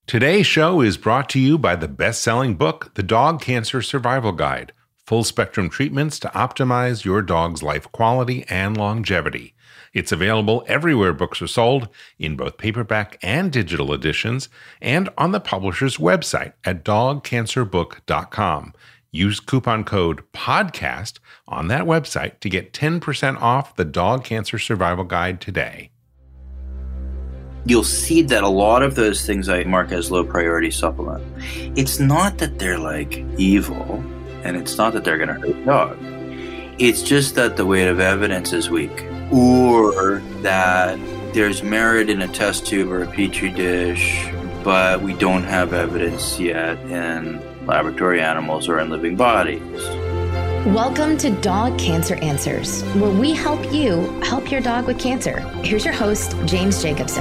Today's show is brought to you by the best-selling book, The Dog Cancer Survival Guide, full-spectrum treatments to optimize your dog's life quality and longevity. It's available everywhere books are sold, in both paperback and digital editions, and on the publisher's website at dogcancerbook.com. Use coupon code PODCAST on that website to get 10% off the Dog Cancer Survival Guide today. You'll see that a lot of those things I mark as low priority supplement, it's not that they're like evil, and it's not that they're going to hurt the dog. It's just that the weight of evidence is weak, or that there's merit in a test tube or a petri dish, but we don't have evidence yet in laboratory animals or in living bodies. Welcome to Dog Cancer Answers, where we help you help your dog with cancer. Here's your host, James Jacobson.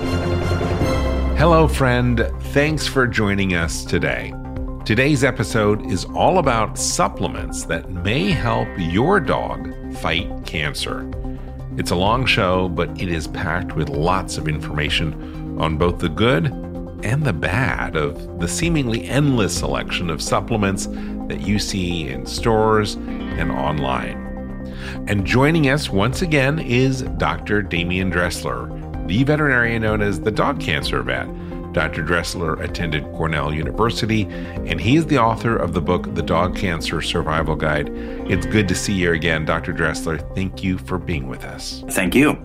Hello, friend. Thanks for joining us today. Today's episode is all about supplements that may help your dog fight cancer. It's a long show, but it is packed with lots of information on both the good and the bad of the seemingly endless selection of supplements that you see in stores and online. And joining us once again is Dr. Damian Dressler, the veterinarian known as the Dog Cancer Vet. Dr. Dressler attended Cornell University, and he is the author of the book, The Dog Cancer Survival Guide. It's good to see you again, Dr. Dressler. Thank you for being with us. Thank you.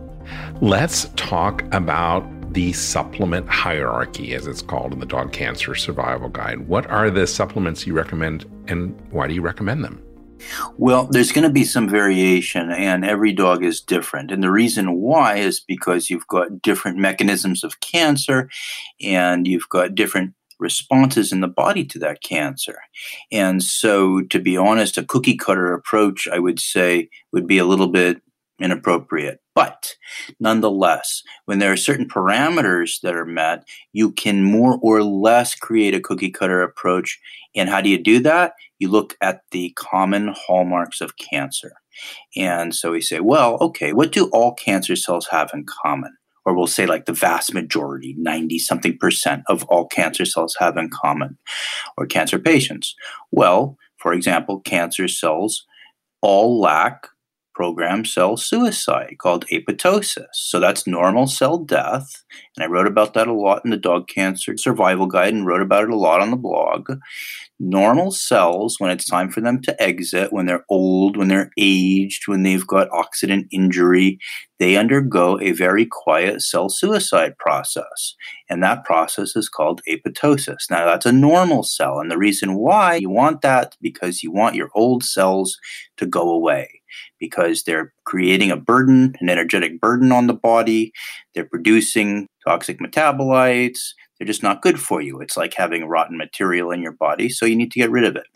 Let's talk about the supplement hierarchy, as it's called in the Dog Cancer Survival Guide. What are the supplements you recommend, and why do you recommend them? Well, there's going to be some variation, and every dog is different. And the reason why is because you've got different mechanisms of cancer, and you've got different responses in the body to that cancer. And so, to be honest, a cookie cutter approach, I would say, would be a little bit inappropriate. But nonetheless, when there are certain parameters that are met, you can more or less create a cookie cutter approach. And how do you do that? You look at the common hallmarks of cancer. And so we say, well, okay, what do all cancer cells have in common? Or we'll say like the vast majority, 90-something% of all cancer cells have in common, or cancer patients. Well, for example, cancer cells all lack programmed cell suicide called apoptosis. So that's normal cell death. And I wrote about that a lot in the Dog Cancer Survival Guide and wrote about it a lot on the blog. Normal cells, when it's time for them to exit, when they're old, when they're aged, when they've got oxidant injury, they undergo a very quiet cell suicide process. And that process is called apoptosis. Now, that's a normal cell. And the reason why you want that, because you want your old cells to go away, because they're creating a burden, an energetic burden on the body. They're producing toxic metabolites. They're just not good for you. It's like having rotten material in your body, so you need to get rid of it.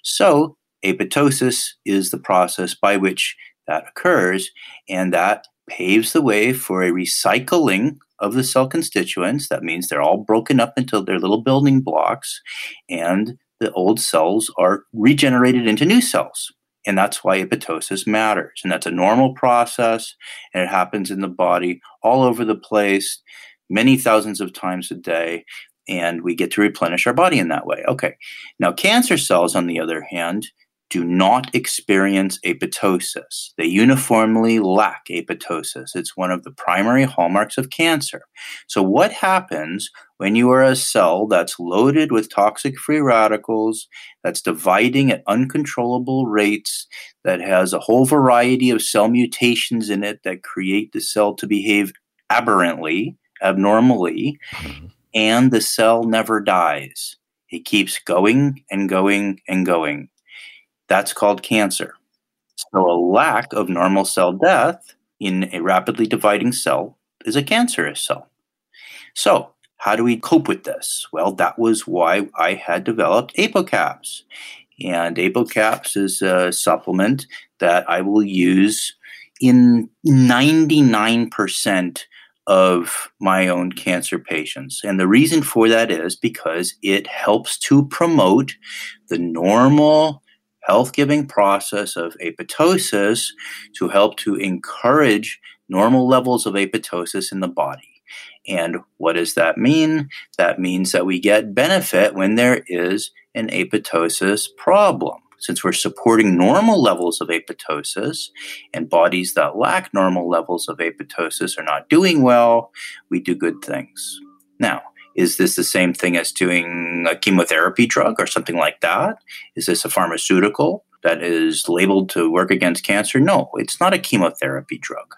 So apoptosis is the process by which that occurs, and that paves the way for a recycling of the cell constituents. That means they're all broken up into their little building blocks, and the old cells are regenerated into new cells. And that's why apoptosis matters. And that's a normal process, and it happens in the body all over the place, many thousands of times a day, and we get to replenish our body in that way. Okay. Now, cancer cells, on the other hand, do not experience apoptosis. They uniformly lack apoptosis. It's one of the primary hallmarks of cancer. So what happens when you are a cell that's loaded with toxic free radicals, that's dividing at uncontrollable rates, that has a whole variety of cell mutations in it that create the cell to behave aberrantly, abnormally, and the cell never dies? It keeps going and going and going. That's called cancer. So a lack of normal cell death in a rapidly dividing cell is a cancerous cell. So how do we cope with this? Well, that was why I had developed ApoCaps. And ApoCaps is a supplement that I will use in 99% of my own cancer patients. And the reason for that is because it helps to promote the normal health-giving process of apoptosis to help to encourage normal levels of apoptosis in the body. And what does that mean? That means that we get benefit when there is an apoptosis problem. Since we're supporting normal levels of apoptosis and bodies that lack normal levels of apoptosis are not doing well, we do good things. Now, is this the same thing as doing a chemotherapy drug or something like that? Is this a pharmaceutical that is labeled to work against cancer? No, it's not a chemotherapy drug.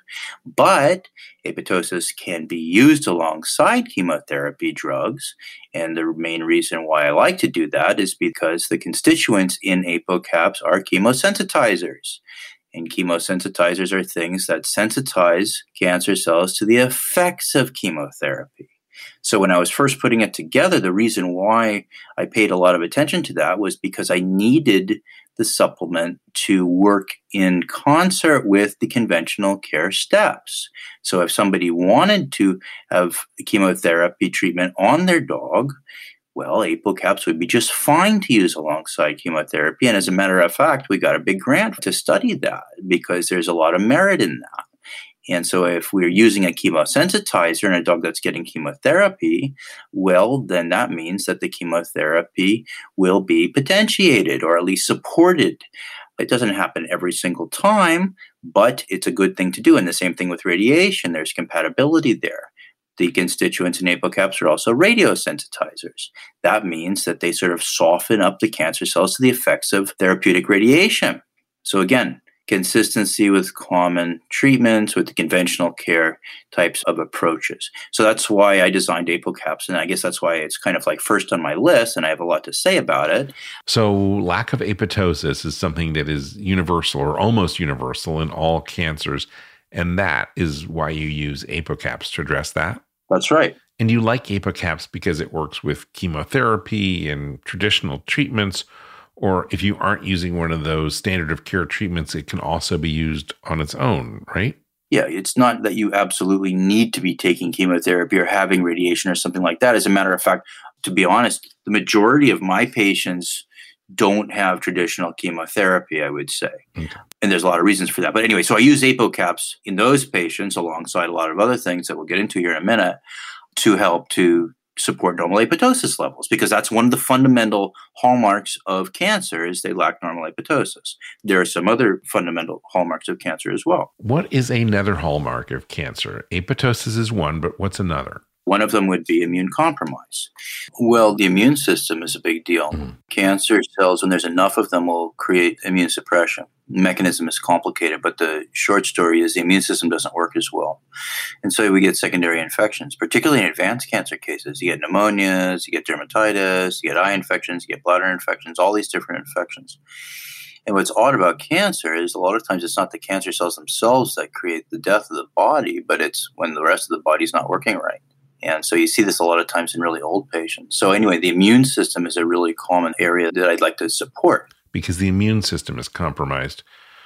But apoptosis can be used alongside chemotherapy drugs. And the main reason why I like to do that is because the constituents in ApoCaps are chemosensitizers. And chemosensitizers are things that sensitize cancer cells to the effects of chemotherapy. So when I was first putting it together, the reason why I paid a lot of attention to that was because I needed the supplement to work in concert with the conventional care steps. So if somebody wanted to have chemotherapy treatment on their dog, well, ApoCaps would be just fine to use alongside chemotherapy. And as a matter of fact, we got a big grant to study that because there's a lot of merit in that. And so if we're using a chemosensitizer in a dog that's getting chemotherapy, well, then that means that the chemotherapy will be potentiated or at least supported. It doesn't happen every single time, but it's a good thing to do. And the same thing with radiation. There's compatibility there. The constituents in ApoCaps are also radiosensitizers. That means that they sort of soften up the cancer cells to the effects of therapeutic radiation. So again, consistency with common treatments, with the conventional care types of approaches. So that's why I designed ApoCaps, and I guess that's why it's kind of like first on my list, and I have a lot to say about it. So lack of apoptosis is something that is universal or almost universal in all cancers, and that is why you use ApoCaps to address that? That's right. And you like ApoCaps because it works with chemotherapy and traditional treatments, or if you aren't using one of those standard of care treatments, it can also be used on its own, right? Yeah, it's not that you absolutely need to be taking chemotherapy or having radiation or something like that. As a matter of fact, to be honest, the majority of my patients don't have traditional chemotherapy, I would say. Okay. And there's a lot of reasons for that. But anyway, so I use ApoCaps in those patients alongside a lot of other things that we'll get into here in a minute to help to support normal apoptosis levels, because that's one of the fundamental hallmarks of cancer is they lack normal apoptosis. There are some other fundamental hallmarks of cancer as well. What is another hallmark of cancer? Apoptosis is one, but what's another? One of them would be immune compromise. Well, the immune system is a big deal. Cancer cells, when there's enough of them, will create immune suppression. The mechanism is complicated, but the short story is the immune system doesn't work as well. And so we get secondary infections, particularly in advanced cancer cases. You get pneumonias, you get dermatitis, you get eye infections, you get bladder infections, all these different infections. And what's odd about cancer is a lot of times it's not the cancer cells themselves that create the death of the body, but it's when the rest of the body's not working right. And so you see this a lot of times in really old patients. So anyway, the immune system is a really common area that I'd like to support. Because the immune system is compromised,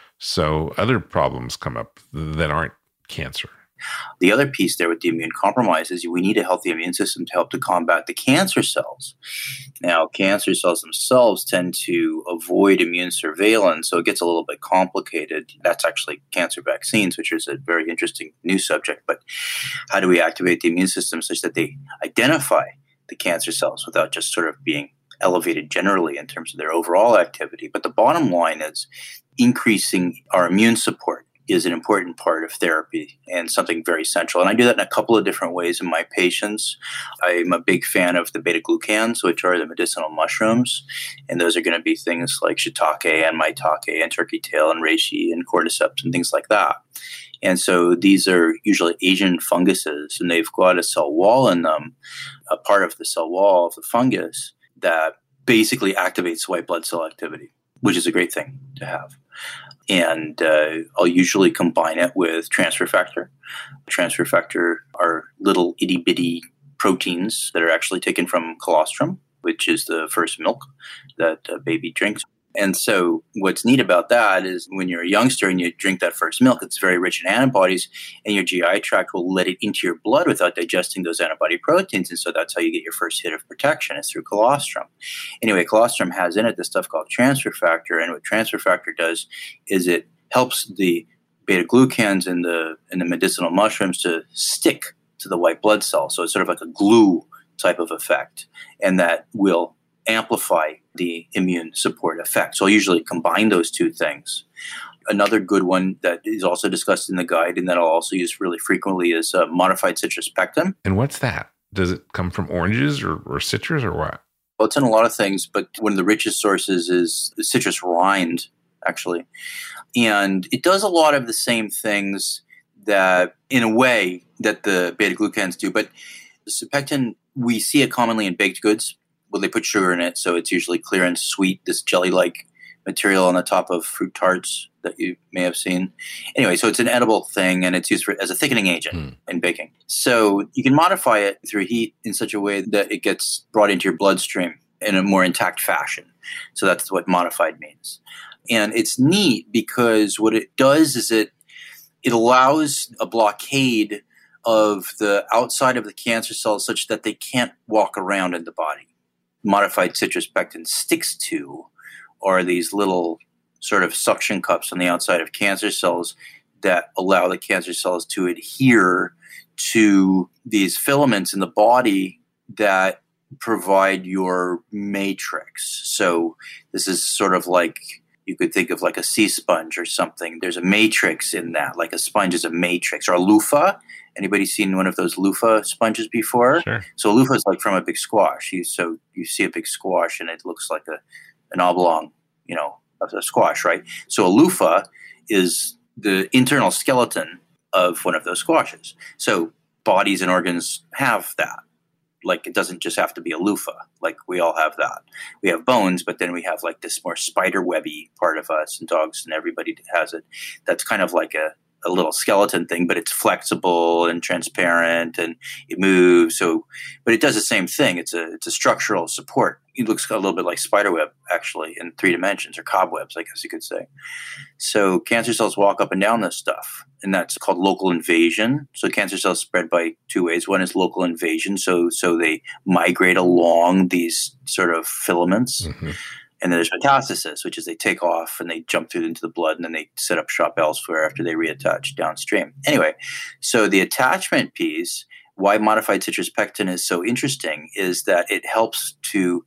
so other problems come up that aren't cancer. The other piece there with the immune compromise is we need a healthy immune system to help to combat the cancer cells. Now, cancer cells themselves tend to avoid immune surveillance, so it gets a little bit complicated. That's actually cancer vaccines, which is a very interesting new subject. But how do we activate the immune system such that they identify the cancer cells without just sort of being elevated generally in terms of their overall activity? But the bottom line is increasing our immune support is an important part of therapy and something very central. And I do that in a couple of different ways in my patients. I'm a big fan of the beta-glucans, which are the medicinal mushrooms. And those are going to be things like shiitake and maitake and turkey tail and reishi and cordyceps and things like that. And so these are usually Asian funguses, and they've got a cell wall in them, a part of the cell wall of the fungus that basically activates white blood cell activity, which is a great thing to have. And I'll usually combine it with transfer factor. Transfer factor are little itty-bitty proteins that are actually taken from colostrum, which is the first milk that a baby drinks. And so what's neat about that is when you're a youngster and you drink that first milk, it's very rich in antibodies, and your GI tract will let it into your blood without digesting those antibody proteins. And so that's how you get your first hit of protection, is through colostrum. Anyway, colostrum has in it this stuff called transfer factor. And what transfer factor does is it helps the beta-glucans in the medicinal mushrooms to stick to the white blood cell. So it's sort of like a glue type of effect, and that will amplify the immune support effect. So I'll usually combine those two things. Another good one that is also discussed in the guide and that I'll also use really frequently is modified citrus pectin. And what's that? Does it come from oranges or citrus or what? Well, it's in a lot of things, but one of the richest sources is the citrus rind, actually. And it does a lot of the same things that, in a way, that the beta-glucans do. But the pectin, we see it commonly in baked goods. Well, they put sugar in it, so it's usually clear and sweet, this jelly-like material on the top of fruit tarts that you may have seen. Anyway, so it's an edible thing, and it's used as a thickening agent in baking. So you can modify it through heat in such a way that it gets brought into your bloodstream in a more intact fashion. So that's what modified means. And it's neat because what it does is it allows a blockade of the outside of the cancer cells such that they can't walk around in the body. Modified citrus pectin sticks to are these little sort of suction cups on the outside of cancer cells that allow the cancer cells to adhere to these filaments in the body that provide your matrix. So this is sort of like, you could think of like a sea sponge or something. There's a matrix in that, like a sponge is a matrix. Or a loofah. Anybody seen one of those loofah sponges before? Sure. So a loofah is like from a big squash. You see a big squash and it looks like an oblong, of a squash, right? So a loofah is the internal skeleton of one of those squashes. So bodies and organs have that. Like, it doesn't just have to be a loofah. Like, we all have that. We have bones, but then we have like this more spider webby part of us, and dogs and everybody has it. That's kind of like a little skeleton thing, but it's flexible and transparent and it moves. So, but it does the same thing. It's a structural support. It looks a little bit like spider web, actually, in 3 dimensions, or cobwebs, I guess you could say. So cancer cells walk up and down this stuff, and that's called local invasion. So cancer cells spread by 2 ways. One is local invasion. So they migrate along these sort of filaments. Mm-hmm. And then there's metastasis, which is they take off and they jump through into the blood and then they set up shop elsewhere after they reattach downstream. Anyway, so the attachment piece, why modified citrus pectin is so interesting is that it helps to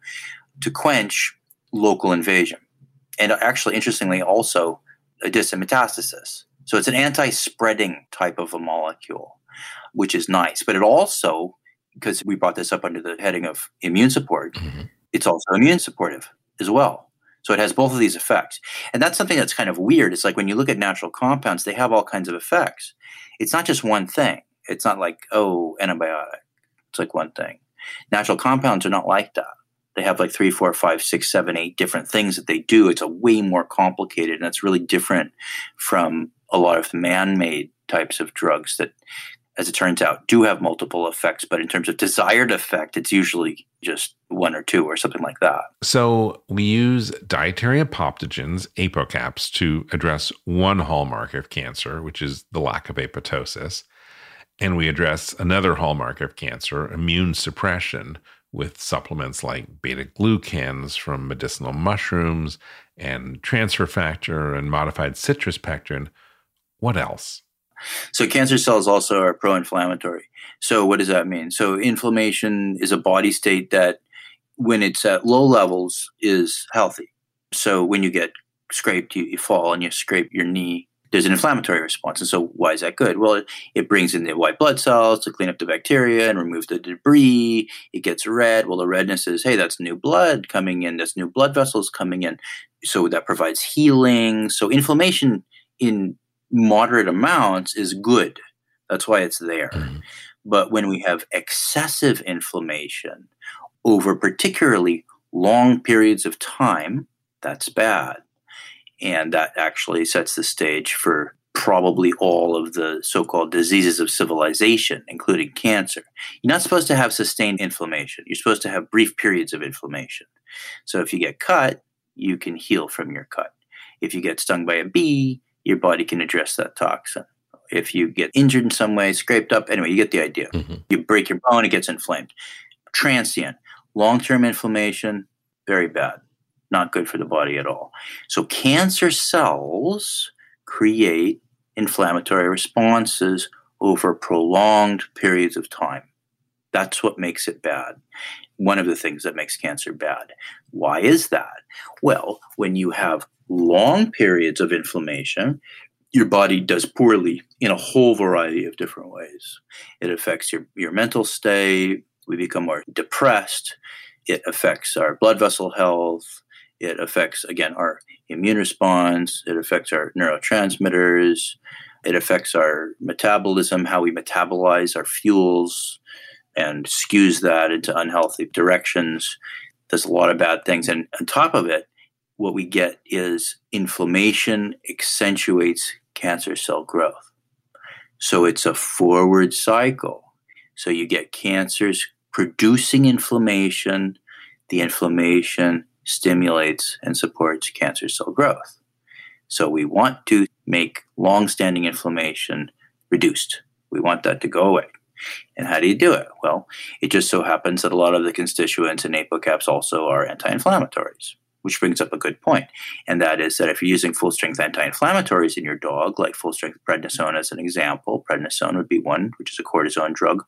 quench local invasion. And actually, interestingly, also a distant metastasis. So it's an anti-spreading type of a molecule, which is nice. But it also, because we brought this up under the heading of immune support, it's also immune supportive as well. So it has both of these effects. And that's something that's kind of weird. It's like when you look at natural compounds, they have all kinds of effects. It's not just one thing. It's not like, antibiotic. It's like one thing. Natural compounds are not like that. They have like 3, 4, 5, 6, 7, 8 different things that they do. It's a way more complicated, and it's really different from a lot of the man-made types of drugs that, as it turns out, do have multiple effects. But in terms of desired effect, it's usually just 1 or 2 or something like that. So we use dietary apoptogens, apocaps, to address one hallmark of cancer, which is the lack of apoptosis. And we address another hallmark of cancer, immune suppression, with supplements like beta-glucans from medicinal mushrooms and transfer factor and modified citrus pectin. What else? So cancer cells also are pro-inflammatory. So what does that mean? So inflammation is a body state that, when it's at low levels, is healthy. So when you get scraped, you fall and you scrape your knee, there's an inflammatory response. And so why is that good? Well, it brings in the white blood cells to clean up the bacteria and remove the debris. It gets red. Well, the redness is, hey, that's new blood coming in. That's new blood vessels coming in. So that provides healing. So inflammation in moderate amounts is good. That's why it's there. Mm-hmm. But when we have excessive inflammation over particularly long periods of time, that's bad. And that actually sets the stage for probably all of the so-called diseases of civilization, including cancer. You're not supposed to have sustained inflammation. You're supposed to have brief periods of inflammation. So if you get cut, you can heal from your cut. If you get stung by a bee, your body can address that toxin. If you get injured in some way, scraped up, anyway, you get the idea. Mm-hmm. You break your bone, it gets inflamed. Transient. Long-term inflammation, very bad. Not good for the body at all. So cancer cells create inflammatory responses over prolonged periods of time. That's what makes it bad. One of the things that makes cancer bad. Why is that? Well, when you have long periods of inflammation, your body does poorly in a whole variety of different ways. It affects your mental state. We become more depressed. It affects our blood vessel health. It affects, again, our immune response. It affects our neurotransmitters. It affects our metabolism, how we metabolize our fuels, and skews that into unhealthy directions. There's a lot of bad things. And on top of it, what we get is inflammation accentuates cancer cell growth. So it's a forward cycle. So you get cancers producing inflammation. The inflammation stimulates and supports cancer cell growth. So we want to make long-standing inflammation reduced. We want that to go away. And how do you do it? Well, it just so happens that a lot of the constituents in apocaps also are anti-inflammatories, which brings up a good point. And that is that if you're using full-strength anti-inflammatories in your dog, like full-strength prednisone as an example, prednisone would be one, which is a cortisone drug,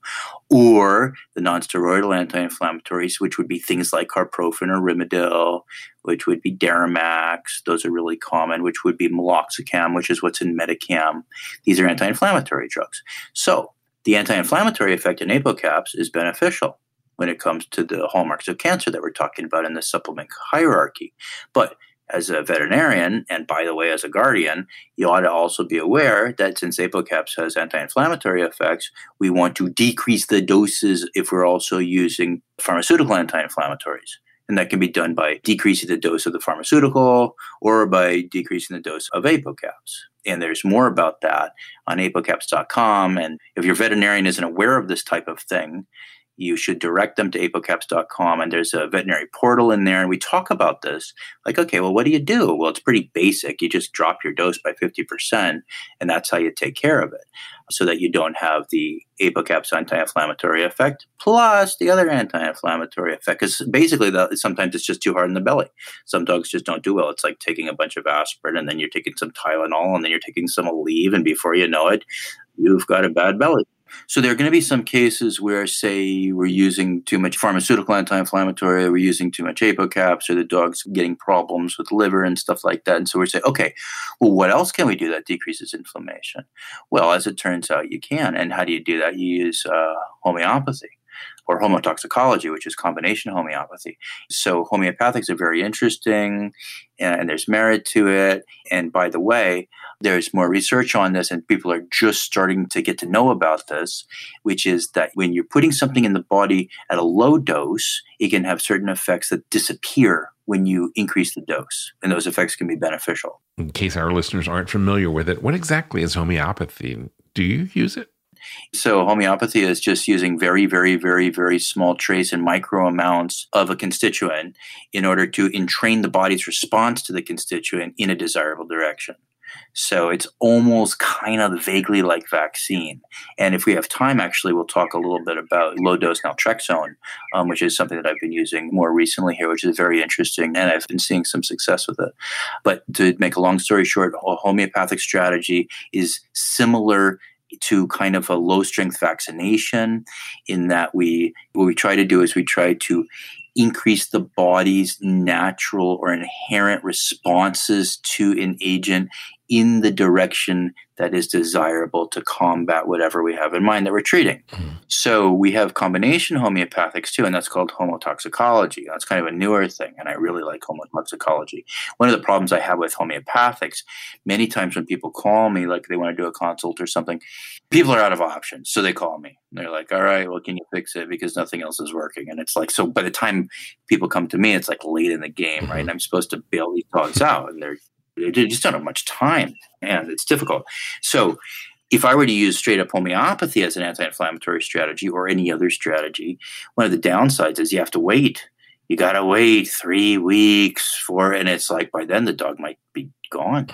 or the non-steroidal anti-inflammatories, which would be things like carprofen or Rimadyl, which would be Deramax. Those are really common, which would be meloxicam, which is what's in Medicam. These are anti-inflammatory drugs. So the anti-inflammatory effect in apocaps is beneficial when it comes to the hallmarks of cancer that we're talking about in the supplement hierarchy. But as a veterinarian, and by the way, as a guardian, you ought to also be aware that since apocaps has anti-inflammatory effects, we want to decrease the doses if we're also using pharmaceutical anti-inflammatories. And that can be done by decreasing the dose of the pharmaceutical or by decreasing the dose of apocaps. And there's more about that on apocaps.com. And if your veterinarian isn't aware of this type of thing, you should direct them to apocaps.com, and there's a veterinary portal in there, and we talk about this. Like, okay, well, what do you do? Well, it's pretty basic. You just drop your dose by 50%, and that's how you take care of it, so that you don't have the apocaps anti-inflammatory effect plus the other anti-inflammatory effect. Because basically, sometimes it's just too hard in the belly. Some dogs just don't do well. It's like taking a bunch of aspirin, and then you're taking some Tylenol, and then you're taking some Aleve, and before you know it, you've got a bad belly. So there are going to be some cases where, say, we're using too much pharmaceutical anti-inflammatory, or we're using too much apocaps, or the dog's getting problems with liver and stuff like that. And so we say, okay, well, what else can we do that decreases inflammation? Well, as it turns out, you can. And how do you do that? You use homeopathy, or homotoxicology, which is combination homeopathy. So homeopathics are very interesting, and there's merit to it. And by the way, there's more research on this, and people are just starting to get to know about this, which is that when you're putting something in the body at a low dose, it can have certain effects that disappear when you increase the dose, and those effects can be beneficial. In case our listeners aren't familiar with it, what exactly is homeopathy? Do you use it? So homeopathy is just using very, very, very, very small trace and micro amounts of a constituent in order to entrain the body's response to the constituent in a desirable direction. So it's almost kind of vaguely like vaccine. And if we have time, actually, we'll talk a little bit about low-dose naltrexone, which is something that I've been using more recently here, which is very interesting, and I've been seeing some success with it. But to make a long story short, a homeopathic strategy is similar to kind of a low-strength vaccination, in that what we try to do is we try to increase the body's natural or inherent responses to an agent in the direction that is desirable to combat whatever we have in mind that we're treating. So we have combination homeopathics too, and that's called homotoxicology. That's kind of a newer thing, and I really like homotoxicology. One of the problems I have with homeopathics, many times when people call me, like they want to do a consult or something, people are out of options, so they call me. They're like, all right, well, can you fix it? Because nothing else is working. And it's like, so by the time people come to me, it's like late in the game, right? And I'm supposed to bail these dogs out, and they just don't have much time, and it's difficult. So if I were to use straight up homeopathy as an anti-inflammatory strategy or any other strategy, one of the downsides is you have to wait. You got to wait 3 weeks and it's like by then the dog might be gone,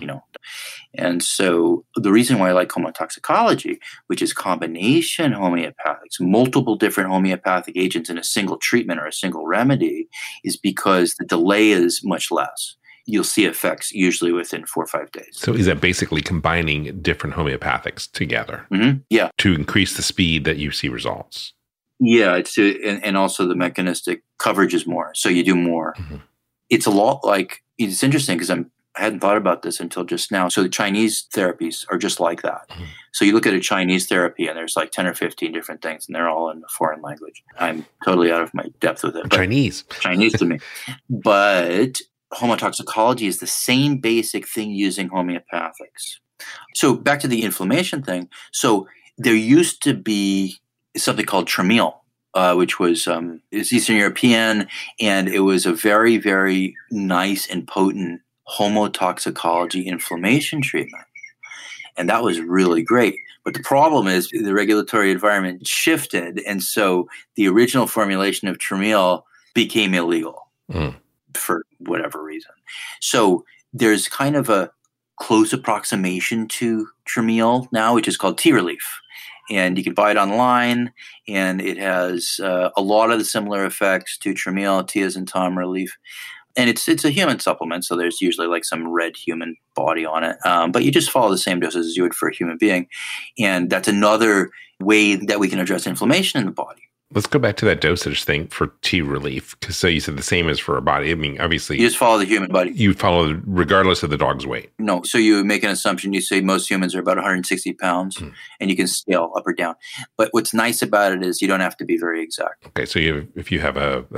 And so the reason why I like homotoxicology, which is combination homeopathics, multiple different homeopathic agents in a single treatment or a single remedy, is because the delay is much less. you'll see effects usually within 4 or 5 days. So is that basically combining different homeopathics together Yeah. to increase the speed that you see results? Yeah, and also the mechanistic coverage is more, so you do more. It's a lot like, it's interesting because I hadn't thought about this until just now. So the Chinese therapies are just like that. So you look at a Chinese therapy and there's like 10 or 15 different things, and they're all in a foreign language. I'm totally out of my depth with it. Chinese to me. But homotoxicology is the same basic thing using homeopathics. So back to the inflammation thing. So there used to be something called Trameal, which was it's Eastern European, and it was a very, very nice and potent homotoxicology inflammation treatment. And that was really great. But the problem is the regulatory environment shifted, and so the original formulation of Trameal became illegal for whatever reason. So there's kind of a close approximation to Trameal now, which is called T-Relief. And you can buy it online, and it has a lot of the similar effects to Trameal, T as in Tom Relief. And it's a human supplement, so there's usually like some red human body on it. But you just follow the same doses as you would for a human being. And that's another way that we can address inflammation in the body. Let's go back to that dosage thing for T-Relief. Because so you said the same as for a body. I mean, obviously, you just follow the human body. You follow regardless of the dog's weight. No. So you make an assumption. You say most humans are about 160 pounds, and you can scale up or down. But what's nice about it is you don't have to be very exact. Okay. So if you have a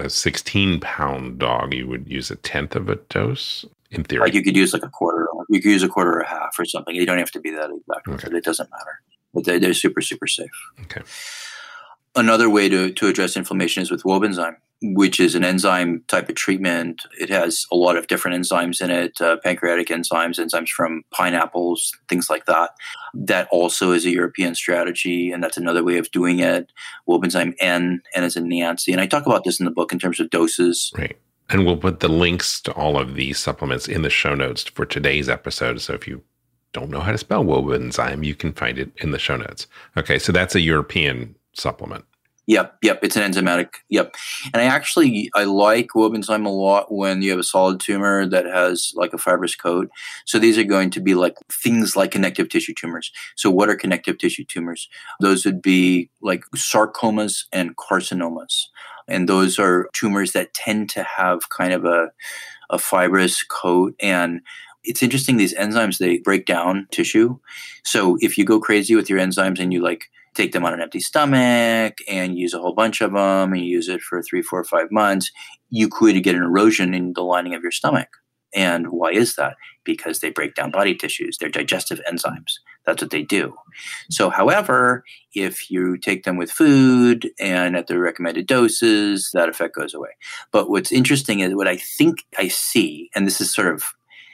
16-pound dog, you would use a tenth of a dose in theory. Like you could use like a quarter. You could use a quarter or a half or something. You don't have to be that exact. Okay. It doesn't matter. But they're super, super safe. Okay. Another way to address inflammation is with Wobenzym, which is an enzyme type of treatment. It has a lot of different enzymes in it, pancreatic enzymes from pineapples, things like that. That also is a European strategy, and that's another way of doing it. Wobenzym N as in Nancy. And I talk about this in the book in terms of doses. Right. And we'll put the links to all of these supplements in the show notes for today's episode. So if you don't know how to spell Wobenzym, you can find it in the show notes. Okay, so that's a European supplement. Yep. It's an enzymatic. Yep. And I like Wobenzym a lot when you have a solid tumor that has like a fibrous coat. So these are going to be like things like connective tissue tumors. So what are connective tissue tumors? Those would be like sarcomas and carcinomas. And those are tumors that tend to have kind of a fibrous coat. And it's interesting, these enzymes, they break down tissue. So if you go crazy with your enzymes and you like take them on an empty stomach and use a whole bunch of them and you use it for 3, 4, 5 months, you could get an erosion in the lining of your stomach. And why is that? Because they break down body tissues. They're digestive enzymes. That's what they do. So, however, if you take them with food and at the recommended doses, that effect goes away. But what's interesting is what I think I see, and this is sort of,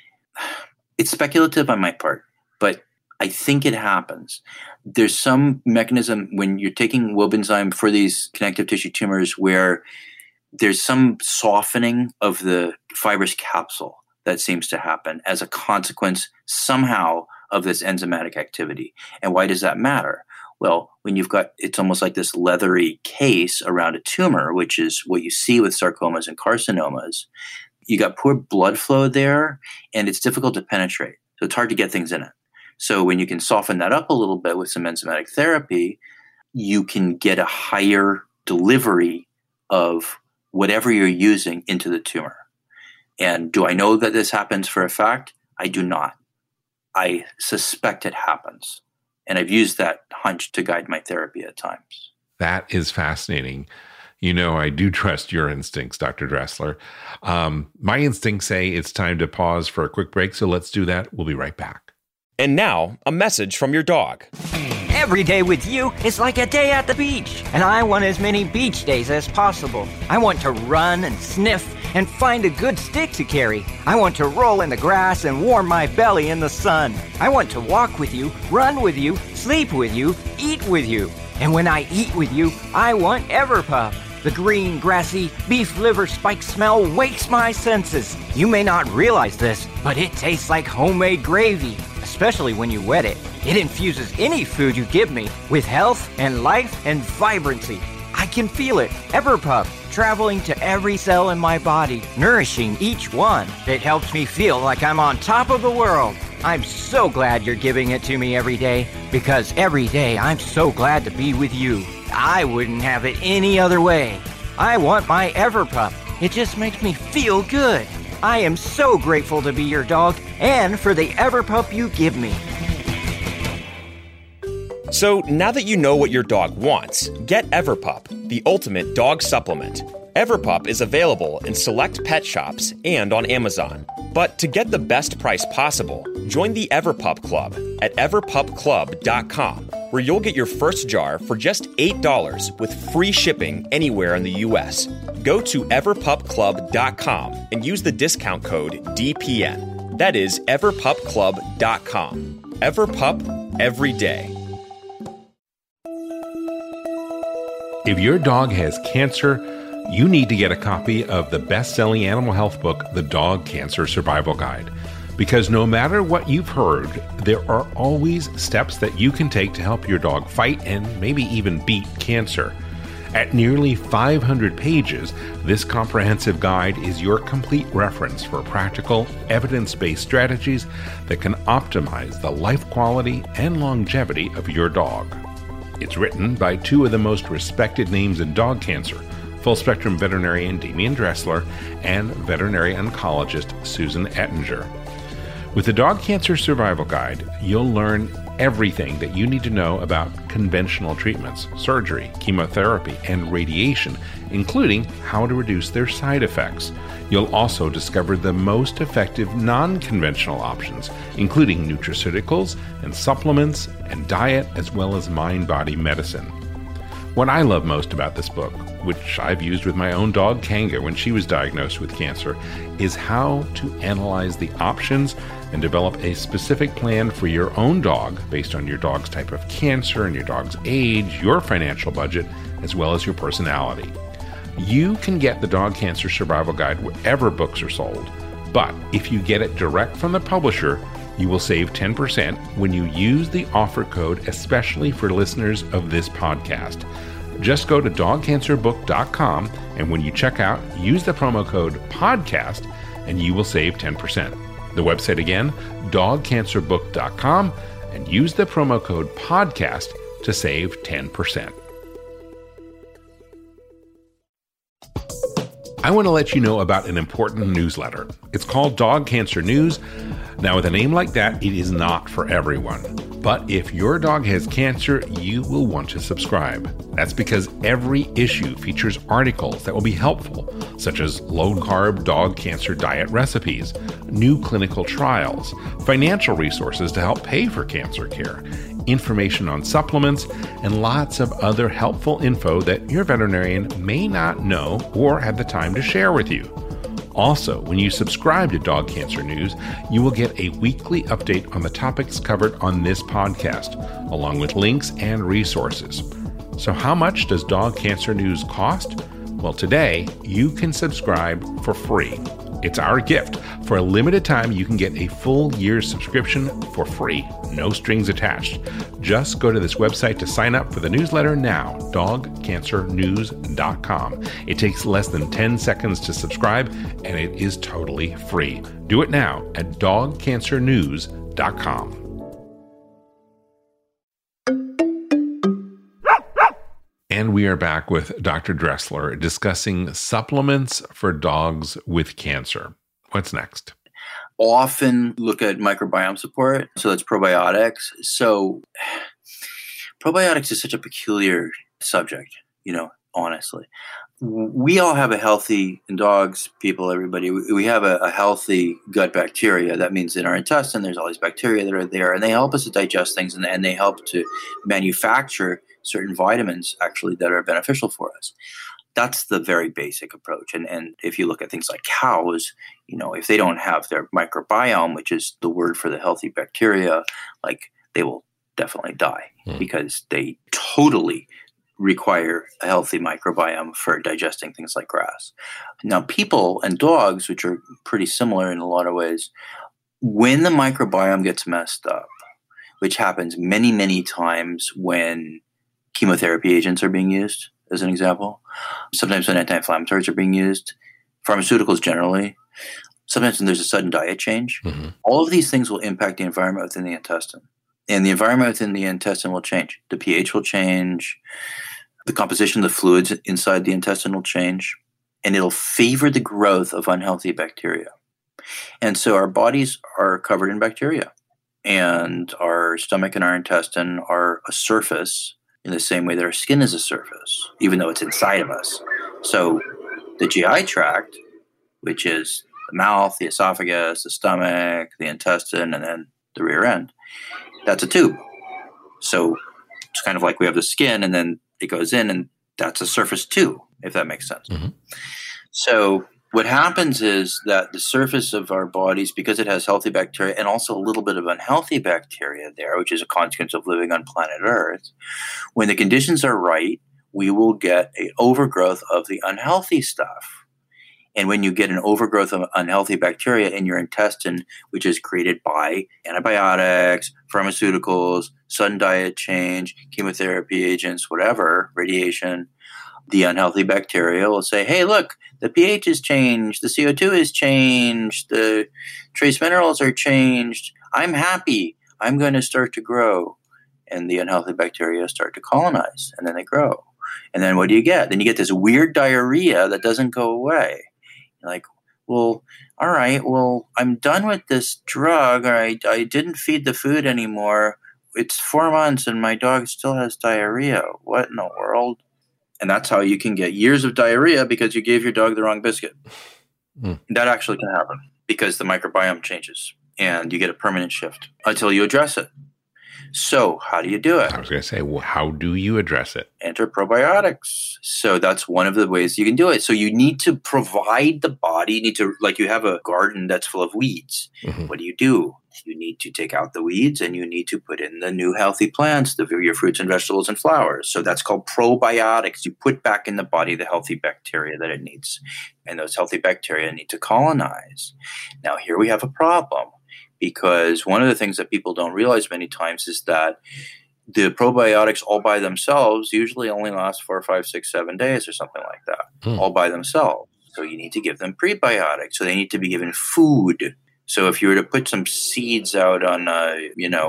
it's speculative on my part, but I think it happens. There's some mechanism when you're taking Wobenzym for these connective tissue tumors where there's some softening of the fibrous capsule that seems to happen as a consequence somehow of this enzymatic activity. And why does that matter? Well, when you've got, it's almost like this leathery case around a tumor, which is what you see with sarcomas and carcinomas. You got poor blood flow there, and it's difficult to penetrate. So it's hard to get things in it. So when you can soften that up a little bit with some enzymatic therapy, you can get a higher delivery of whatever you're using into the tumor. And do I know that this happens for a fact? I do not. I suspect it happens. And I've used that hunch to guide my therapy at times. That is fascinating. You know, I do trust your instincts, Dr. Dressler. My instincts say it's time to pause for a quick break, so let's do that. We'll be right back. And now, a message from your dog. Every day with you is like a day at the beach, and I want as many beach days as possible. I want to run and sniff and find a good stick to carry. I want to roll in the grass and warm my belly in the sun. I want to walk with you, run with you, sleep with you, eat with you. And when I eat with you, I want Everpup. The green, grassy, beef liver spike smell wakes my senses. You may not realize this, but it tastes like homemade gravy, especially when you wet it. It infuses any food you give me with health and life and vibrancy. I can feel it. Everpup, traveling to every cell in my body, nourishing each one. It helps me feel like I'm on top of the world. I'm so glad you're giving it to me every day, because every day I'm so glad to be with you. I wouldn't have it any other way. I want my Everpup. It just makes me feel good. I am so grateful to be your dog and for the Everpup you give me. So now that you know what your dog wants, get Everpup, the ultimate dog supplement. Everpup is available in select pet shops and on Amazon. But to get the best price possible, join the Everpup Club at everpupclub.com, where you'll get your first jar for just $8 with free shipping anywhere in the U.S. Go to everpupclub.com and use the discount code DPN. That is everpupclub.com. Everpup every day. If your dog has cancer, you need to get a copy of the best-selling animal health book, The Dog Cancer Survival Guide. Because no matter what you've heard, there are always steps that you can take to help your dog fight and maybe even beat cancer. At nearly 500 pages, this comprehensive guide is your complete reference for practical, evidence-based strategies that can optimize the life quality and longevity of your dog. It's written by two of the most respected names in dog cancer, full-spectrum veterinarian Damian Dressler and veterinary oncologist Susan Ettinger. With the Dog Cancer Survival Guide, you'll learn everything that you need to know about conventional treatments, surgery, chemotherapy, and radiation, including how to reduce their side effects. You'll also discover the most effective non-conventional options, including nutraceuticals and supplements and diet, as well as mind-body medicine. What I love most about this book, which I've used with my own dog Kanga when she was diagnosed with cancer, is how to analyze the options and develop a specific plan for your own dog based on your dog's type of cancer and your dog's age, your financial budget, as well as your personality. You can get the Dog Cancer Survival Guide wherever books are sold, but if you get it direct from the publisher, you will save 10% when you use the offer code, especially for listeners of this podcast. Just go to dogcancerbook.com, and when you check out, use the promo code PODCAST, and you will save 10%. The website again, dogcancerbook.com, and use the promo code PODCAST to save 10%. I want to let you know about an important newsletter. It's called Dog Cancer News. Now, with a name like that, it is not for everyone. But if your dog has cancer, you will want to subscribe. That's because every issue features articles that will be helpful, such as low-carb dog cancer diet recipes, new clinical trials, financial resources to help pay for cancer care, information on supplements, and lots of other helpful info that your veterinarian may not know or have the time to share with you. Also, when you subscribe to Dog Cancer News, you will get a weekly update on the topics covered on this podcast, along with links and resources. So how much does Dog Cancer News cost? Well, today, you can subscribe for free. It's our gift. For a limited time, you can get a full year's subscription for free, no strings attached. Just go to this website to sign up for the newsletter now, dogcancernews.com. It takes less than 10 seconds to subscribe, and it is totally free. Do it now at dogcancernews.com. And we are back with Dr. Dressler discussing supplements for dogs with cancer. What's next? Often look at microbiome support. So that's probiotics. So probiotics is such a peculiar subject, honestly. We all have a healthy, in dogs, people, everybody, we have a healthy gut bacteria. That means in our intestine, there's all these bacteria that are there, and they help us to digest things, and they help to manufacture certain vitamins, actually, that are beneficial for us. That's the very basic approach. And if you look at things like cows, if they don't have their microbiome, which is the word for the healthy bacteria, like they will definitely die because they totally require a healthy microbiome for digesting things like grass. Now, people and dogs, which are pretty similar in a lot of ways, when the microbiome gets messed up, which happens many, many times when chemotherapy agents are being used as an example. Sometimes when anti-inflammatories are being used, pharmaceuticals generally. Sometimes when there's a sudden diet change. Mm-hmm. All of these things will impact the environment within the intestine. And the environment within the intestine will change. The pH will change. The composition of the fluids inside the intestine will change. And it'll favor the growth of unhealthy bacteria. And so our bodies are covered in bacteria. And our stomach and our intestine are a surface in the same way that our skin is a surface, even though it's inside of us. So the GI tract, which is the mouth, the esophagus, the stomach, the intestine, and then the rear end, that's a tube. So it's kind of like we have the skin, and then it goes in, and that's a surface too, if that makes sense. Mm-hmm. So what happens is that the surface of our bodies, because it has healthy bacteria and also a little bit of unhealthy bacteria there, which is a consequence of living on planet Earth, when the conditions are right, we will get an overgrowth of the unhealthy stuff. And when you get an overgrowth of unhealthy bacteria in your intestine, which is created by antibiotics, pharmaceuticals, sudden diet change, chemotherapy agents, whatever, radiation, the unhealthy bacteria will say, hey, look, the pH has changed, the CO2 has changed, the trace minerals are changed. I'm happy. I'm going to start to grow. And the unhealthy bacteria start to colonize, and then they grow. And then what do you get? Then you get this weird diarrhea that doesn't go away. You're like, well, all right, well, I'm done with this drug. Or I didn't feed the food anymore. It's 4 months, and my dog still has diarrhea. What in the world? And that's how you can get years of diarrhea because you gave your dog the wrong biscuit. Mm. That actually can happen because the microbiome changes and you get a permanent shift until you address it. So how do you do it? I was going to say, well, how do you address it? Enter probiotics. So that's one of the ways you can do it. So you need to provide the body, you have a garden that's full of weeds. Mm-hmm. What do? You need to take out the weeds and you need to put in the new healthy plants, your fruits and vegetables and flowers. So that's called probiotics. You put back in the body the healthy bacteria that it needs. And those healthy bacteria need to colonize. Now, here we have a problem because one of the things that people don't realize many times is that the probiotics all by themselves usually only last 4, 5, 6, 7 days or something like that, all by themselves. So you need to give them prebiotics. So they need to be given food. So if you were to put some seeds out on a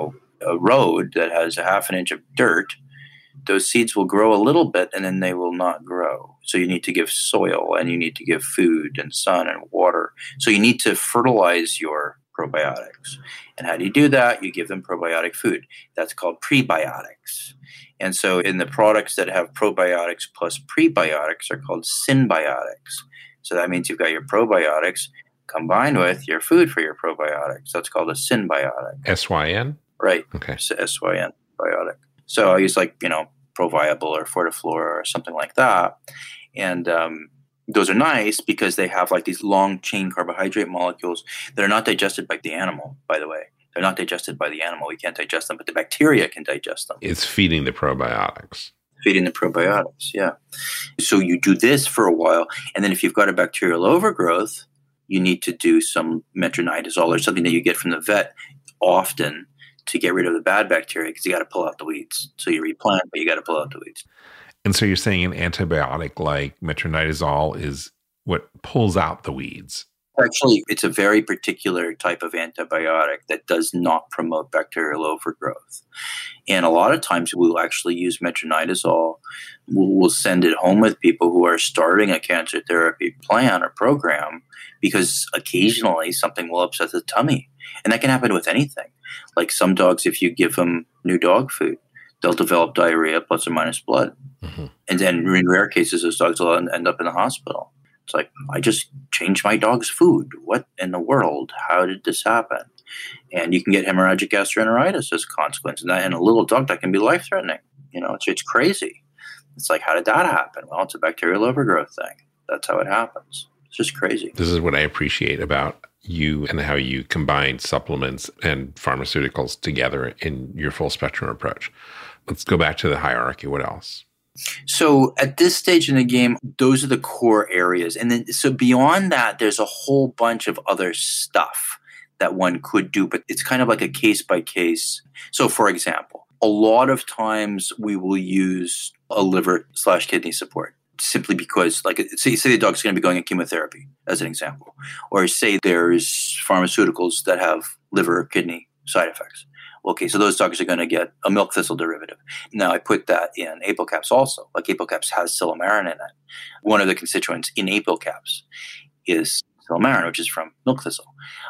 road that has a half an inch of dirt, those seeds will grow a little bit and then they will not grow. So you need to give soil and you need to give food and sun and water. So you need to fertilize your probiotics. And how do you do that? You give them probiotic food. That's called prebiotics. And so in the products that have probiotics plus prebiotics are called synbiotics. So that means you've got your probiotics combined with your food for your probiotics. That's called a synbiotic. SYN? Right. Okay. SYN biotic. So I use ProViable or Fortiflora or something like that. And those are nice because they have these long chain carbohydrate molecules that are not digested by the animal, by the way. They're not digested by the animal. We can't digest them, but the bacteria can digest them. It's feeding the probiotics. Feeding the probiotics, yeah. So you do this for a while, and then if you've got a bacterial overgrowth, you need to do some metronidazole or something that you get from the vet often to get rid of the bad bacteria because you got to pull out the weeds. So you replant, but you got to pull out the weeds. And so you're saying an antibiotic like metronidazole is what pulls out the weeds? Actually, it's a very particular type of antibiotic that does not promote bacterial overgrowth. And a lot of times we'll actually use metronidazole. We'll send it home with people who are starting a cancer therapy plan or program because occasionally something will upset the tummy. And that can happen with anything. Like some dogs, if you give them new dog food, they'll develop diarrhea plus or minus blood. Mm-hmm. And then in rare cases, those dogs will end up in the hospital. It's like, I just changed my dog's food. What in the world? How did this happen? And you can get hemorrhagic gastroenteritis as a consequence. And that in a little dog, that can be life-threatening. It's crazy. It's like, how did that happen? Well, it's a bacterial overgrowth thing. That's how it happens. It's just crazy. This is what I appreciate about you and how you combine supplements and pharmaceuticals together in your full spectrum approach. Let's go back to the hierarchy. What else? So at this stage in the game, those are the core areas. And then, so beyond that, there's a whole bunch of other stuff that one could do, but it's kind of like a case by case. So for example, A lot of times we will use a liver/kidney support simply because, like, say the dog's going to be going in chemotherapy, as an example, or say there's pharmaceuticals that have liver or kidney side effects. Okay, so those dogs are going to get a milk thistle derivative. Now, I put that in Apocaps also. Like, Apocaps has silymarin in it. One of the constituents in Apocaps is silymarin, which is from milk thistle.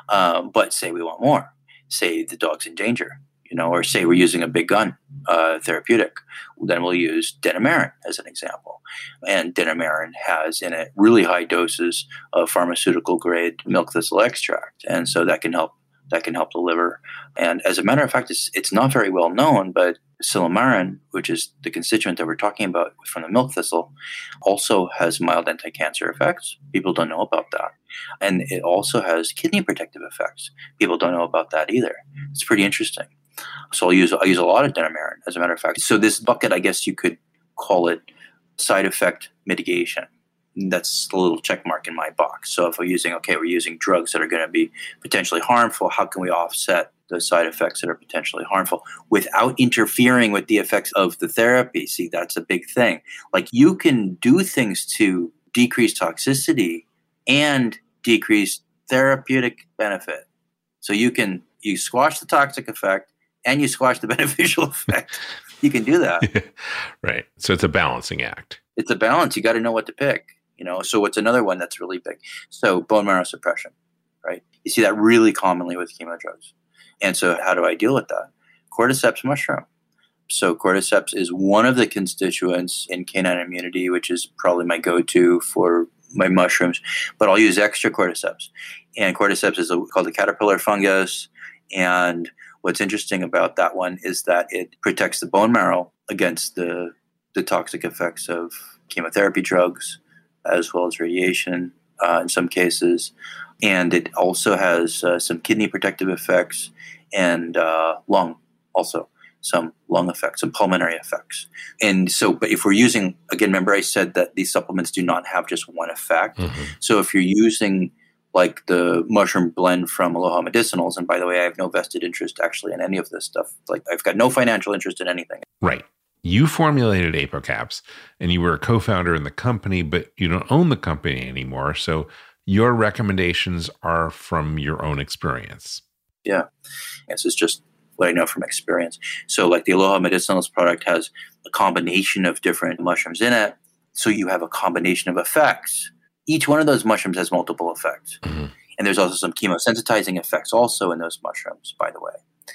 But say we want more. Say the dog's in danger, or say we're using a big gun therapeutic. Then we'll use denamarin as an example. And denamarin has in it really high doses of pharmaceutical-grade milk thistle extract. And so that can help the liver. And as a matter of fact, it's not very well known, but silymarin, which is the constituent that we're talking about from the milk thistle, also has mild anti-cancer effects. People don't know about that. And it also has kidney protective effects. People don't know about that either. It's pretty interesting. So I'll use a lot of denamarin, as a matter of fact. So this bucket, I guess you could call it side effect mitigation. That's a little check mark in my box. So if we're using drugs that are going to be potentially harmful, how can we offset the side effects that are potentially harmful without interfering with the effects of the therapy? See, that's a big thing. Like, you can do things to decrease toxicity and decrease therapeutic benefit. So you squash the toxic effect and you squash the beneficial effect. You can do that. Right. So it's a balancing act. It's a balance. You got to know what to pick. So what's another one that's really big? So bone marrow suppression, right? You see that really commonly with chemo drugs. And so how do I deal with that? Cordyceps mushroom. So cordyceps is one of the constituents in canine immunity, which is probably my go-to for my mushrooms, but I'll use extra cordyceps. And cordyceps is called a caterpillar fungus. And what's interesting about that one is that it protects the bone marrow against the toxic effects of chemotherapy drugs, as well as radiation in some cases. And it also has some kidney protective effects and lung also. Some lung effects, some pulmonary effects. And so, but if we're using, again, remember I said that these supplements do not have just one effect. Mm-hmm. So if you're using like the mushroom blend from Aloha Medicinals, and by the way, I have no vested interest actually in any of this stuff. Like, I've got no financial interest in anything. Right. You formulated Apocaps and you were a co-founder in the company, but you don't own the company anymore. So your recommendations are from your own experience. Yeah. This is just what I know from experience. So like the Aloha Medicinals product has a combination of different mushrooms in it. So you have a combination of effects. Each one of those mushrooms has multiple effects. Mm-hmm. And there's also some chemosensitizing effects also in those mushrooms, by the way.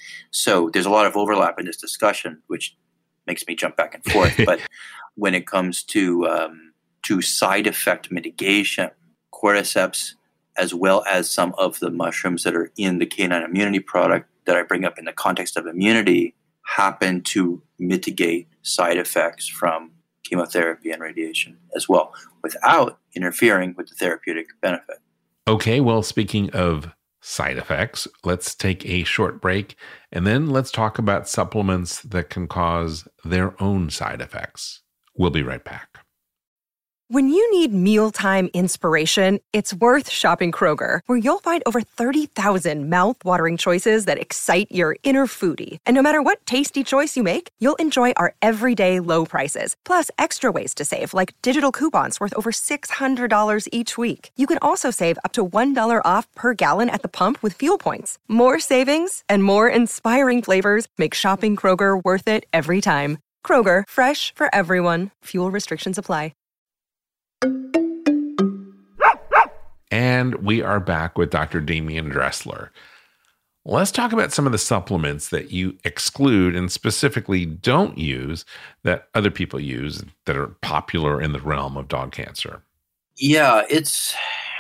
So there's a lot of overlap in this discussion, which makes me jump back and forth. But when it comes to side effect mitigation, cordyceps, as well as some of the mushrooms that are in the canine immunity product that I bring up in the context of immunity, happen to mitigate side effects from chemotherapy and radiation as well, without interfering with the therapeutic benefit. Okay, well, speaking of side effects, let's take a short break, and then let's talk about supplements that can cause their own side effects. We'll be right back. When you need mealtime inspiration, it's worth shopping Kroger, where you'll find over 30,000 mouth-watering choices that excite your inner foodie. And no matter what tasty choice you make, you'll enjoy our everyday low prices, plus extra ways to save, like digital coupons worth over $600 each week. You can also save up to $1 off per gallon at the pump with fuel points. More savings and more inspiring flavors make shopping Kroger worth it every time. Kroger, fresh for everyone. Fuel restrictions apply. And we are back with Dr. Damian Dressler. Let's talk about some of the supplements that you exclude and specifically don't use that other people use that are popular in the realm of dog cancer. Yeah, it's,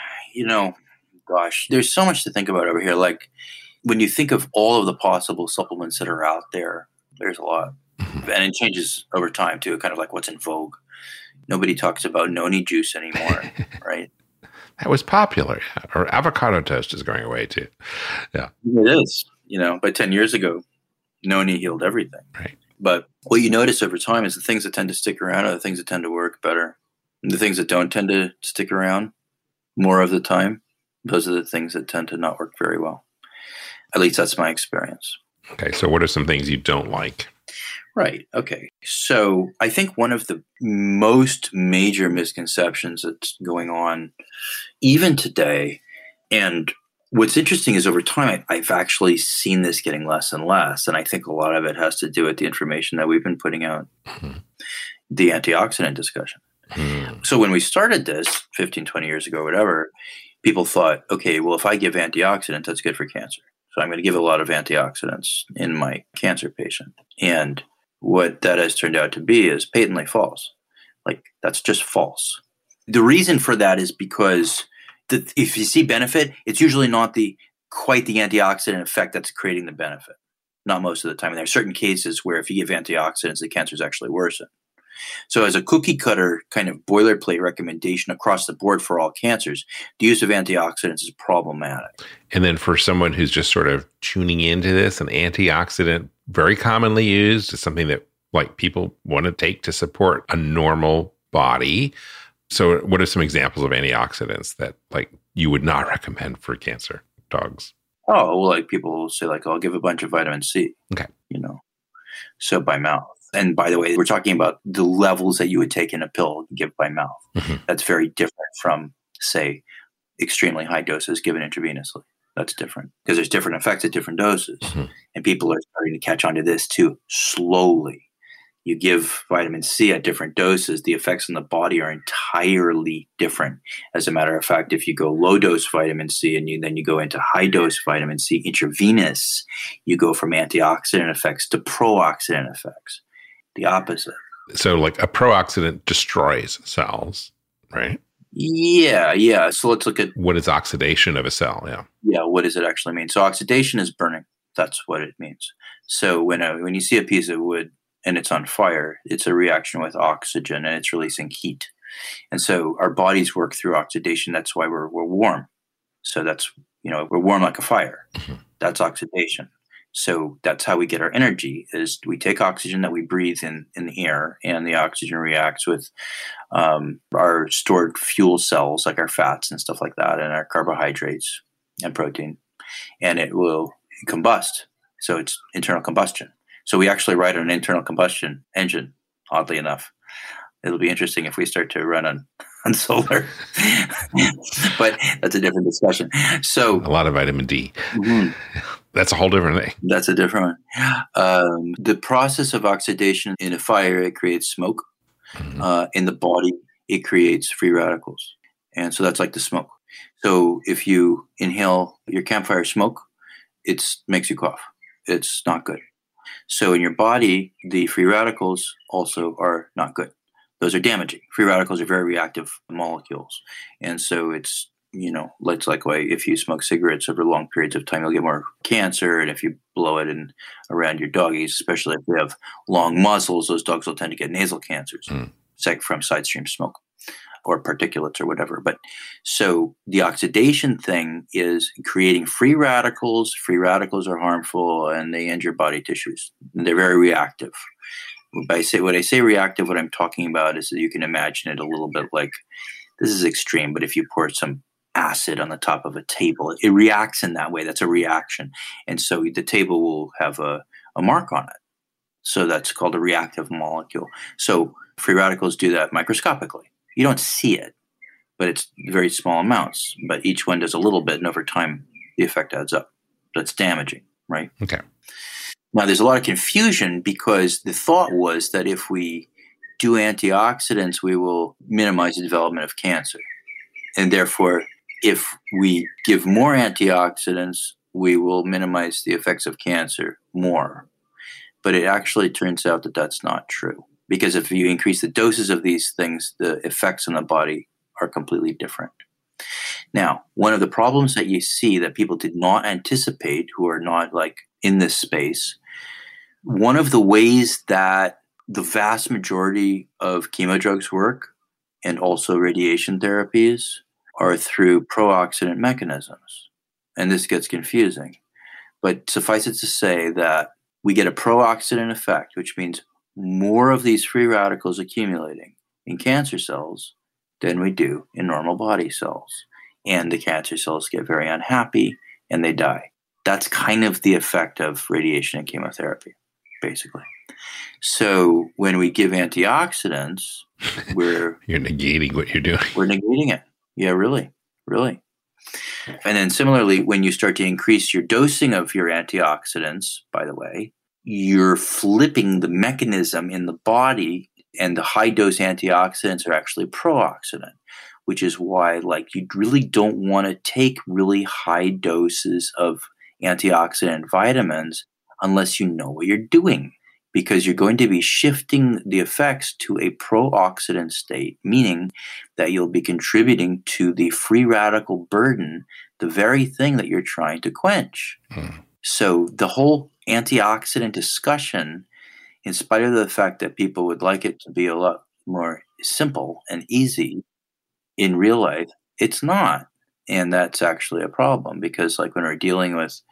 there's so much to think about over here. Like, when you think of all of the possible supplements that are out there, there's a lot. Mm-hmm. And it changes over time too, kind of like what's in vogue. Nobody talks about noni juice anymore, right? That was popular. Yeah. Or avocado toast is going away too. Yeah. It is, but 10 years ago, noni healed everything. Right. But what you notice over time is the things that tend to stick around are the things that tend to work better. And the things that don't tend to stick around more of the time, those are the things that tend to not work very well. At least that's my experience. Okay. So what are some things you don't like? Right. Okay. So I think one of the most major misconceptions that's going on even today, and what's interesting is over time, I've actually seen this getting less and less. And I think a lot of it has to do with the information that we've been putting out, the antioxidant discussion. So when we started this 15, 20 years ago, whatever, people thought, okay, well, if I give antioxidants, that's good for cancer. So I'm going to give a lot of antioxidants in my cancer patient. And what that has turned out to be is patently false. Like, that's just false. The reason for that is because if you see benefit, it's usually not quite the antioxidant effect that's creating the benefit. Not most of the time. And there are certain cases where if you give antioxidants, the cancer is actually worsened. So as a cookie cutter kind of boilerplate recommendation across the board for all cancers, the use of antioxidants is problematic. And then for someone who's just sort of tuning into this, an antioxidant very commonly used is something that like people want to take to support a normal body. So what are some examples of antioxidants that like you would not recommend for cancer dogs? Oh, well, like people will say like, I'll give a bunch of vitamin C. Okay. So by mouth. And by the way, we're talking about the levels that you would take in a pill and give by mouth. That's very different from, say, extremely high doses given intravenously. That's different because there's different effects at different doses. And people are starting to catch on to this too slowly. You give vitamin C at different doses, the effects on the body are entirely different. As a matter of fact, if you go low dose vitamin C and then you go into high dose vitamin C intravenous, you go from antioxidant effects to pro-oxidant effects. The opposite. So like a pro-oxidant destroys cells, right? Yeah. So let's look at what is oxidation of a cell. Yeah. What does it actually mean? So oxidation is burning. That's what it means. So when you see a piece of wood and it's on fire, it's a reaction with oxygen and it's releasing heat. And so our bodies work through oxidation. That's why we're warm. So that's, we're warm like a fire. That's oxidation. So that's how we get our energy is we take oxygen that we breathe in the air, and the oxygen reacts with our stored fuel cells like our fats and stuff like that, and our carbohydrates and protein, and it will combust. So it's internal combustion. So we actually ride on an internal combustion engine, oddly enough. It'll be interesting if we start to run on solar, but that's a different discussion. So a lot of vitamin D. That's a whole different thing. That's a different one. The process of oxidation in a fire, it creates smoke. In the body, it creates free radicals. And so that's like the smoke. So if you inhale your campfire smoke, it makes you cough. It's not good. So in your body, the free radicals also are not good. Those are damaging. Free radicals are very reactive molecules. And so it's like if you smoke cigarettes over long periods of time, you'll get more cancer. And if you blow it around your doggies, especially if they have long muzzles, those dogs will tend to get nasal cancers, from side stream smoke or particulates or whatever. But so the oxidation thing is creating free radicals. Free radicals are harmful and they injure body tissues. They're very reactive. When I say reactive, what I'm talking about is that you can imagine it a little bit like, this is extreme, but if you pour some acid on the top of a table, it reacts in that way. That's a reaction. And so the table will have a mark on it. So that's called a reactive molecule. So free radicals do that microscopically. You don't see it, but it's very small amounts. But each one does a little bit, and over time, the effect adds up. That's damaging, right? Okay. Now, there's a lot of confusion because the thought was that if we do antioxidants, we will minimize the development of cancer. And therefore, if we give more antioxidants, we will minimize the effects of cancer more. But it actually turns out that that's not true. Because if you increase the doses of these things, the effects on the body are completely different. Now, one of the problems that you see that people did not anticipate who are not in this space, one of the ways that the vast majority of chemo drugs work and also radiation therapies are through pro-oxidant mechanisms. And this gets confusing. But suffice it to say that we get a pro-oxidant effect, which means more of these free radicals accumulating in cancer cells than we do in normal body cells. And the cancer cells get very unhappy and they die. That's kind of the effect of radiation and chemotherapy, basically. So when we give antioxidants, You're negating what you're doing. We're negating it. Yeah, really. Really. And then similarly, when you start to increase your dosing of your antioxidants, by the way, you're flipping the mechanism in the body, and the high dose antioxidants are actually pro-oxidant, which is why you really don't want to take really high doses of antioxidant vitamins unless you know what you're doing, because you're going to be shifting the effects to a pro-oxidant state, meaning that you'll be contributing to the free radical burden, the very thing that you're trying to quench. So the whole antioxidant discussion, in spite of the fact that people would like it to be a lot more simple and easy, in real life, it's not. And that's actually a problem, because when we're dealing with,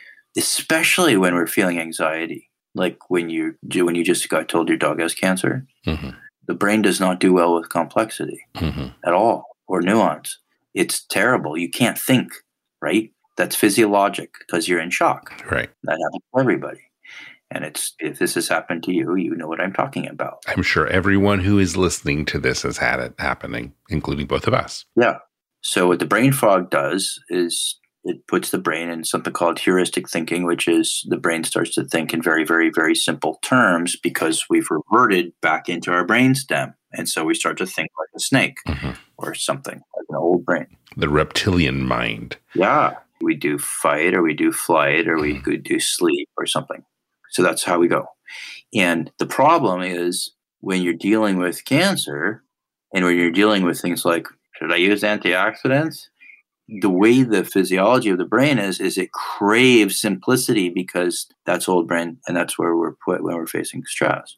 especially when we're feeling anxiety, like when you just got told your dog has cancer, the brain does not do well with complexity at all, or nuance. It's terrible. You can't think, right? That's physiologic because you're in shock. Right. That happens to everybody. And if this has happened to you, you know what I'm talking about. I'm sure everyone who is listening to this has had it happening, including both of us. Yeah. So what the brain fog does is it puts the brain in something called heuristic thinking, which is the brain starts to think in very, very, very simple terms because we've reverted back into our brainstem. And so we start to think like a snake or something, like an old brain. The reptilian mind. Yeah. We do fight, or we do flight, or we could do sleep or something. So that's how we go. And the problem is when you're dealing with cancer and when you're dealing with things like, should I use antioxidants? The way the physiology of the brain is it craves simplicity, because that's old brain, and that's where we're put when we're facing stress.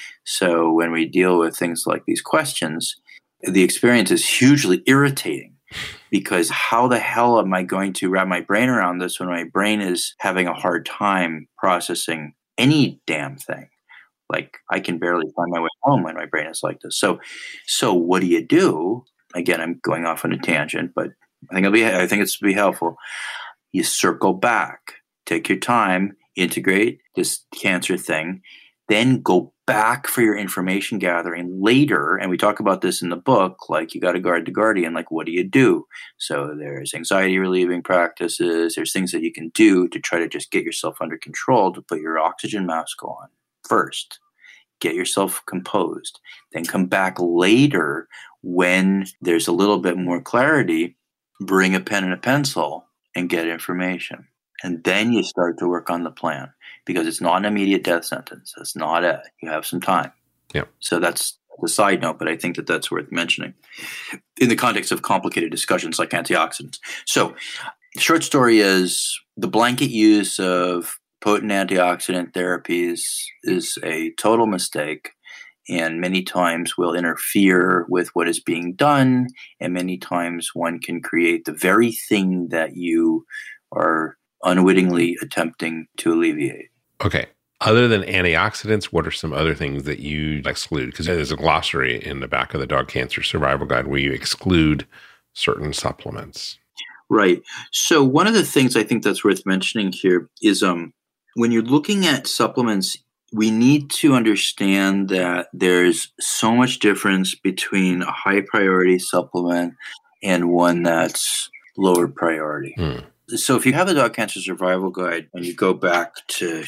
So when we deal with things like these questions, the experience is hugely irritating, because how the hell am I going to wrap my brain around this when my brain is having a hard time processing any damn thing? Like, I can barely find my way home when my brain is like this. So what do you do? Again, I'm going off on a tangent, but I think it's to be helpful. You circle back, take your time, integrate this cancer thing, then go back for your information gathering later. And we talk about this in the book, like you got to guard the guardian, like what do you do? So there's anxiety relieving practices. There's things that you can do to try to just get yourself under control, to put your oxygen mask on first. Get yourself composed. Then come back later when there's a little bit more clarity. Bring a pen and a pencil and get information. And then you start to work on the plan, because it's not an immediate death sentence. That's not it. You have some time. Yeah. So that's the side note, but I think that that's worth mentioning in the context of complicated discussions like antioxidants. So the short story is the blanket use of potent antioxidant therapies is a total mistake, and many times will interfere with what is being done, and many times one can create the very thing that you are unwittingly attempting to alleviate. Okay. Other than antioxidants, what are some other things that you exclude? Because there's a glossary in the back of the Dog Cancer Survival Guide where you exclude certain supplements. Right. So one of the things I think that's worth mentioning here is when you're looking at supplements, we need to understand that there's so much difference between a high priority supplement and one that's lower priority. So if you have the Dog Cancer Survival Guide and you go back to,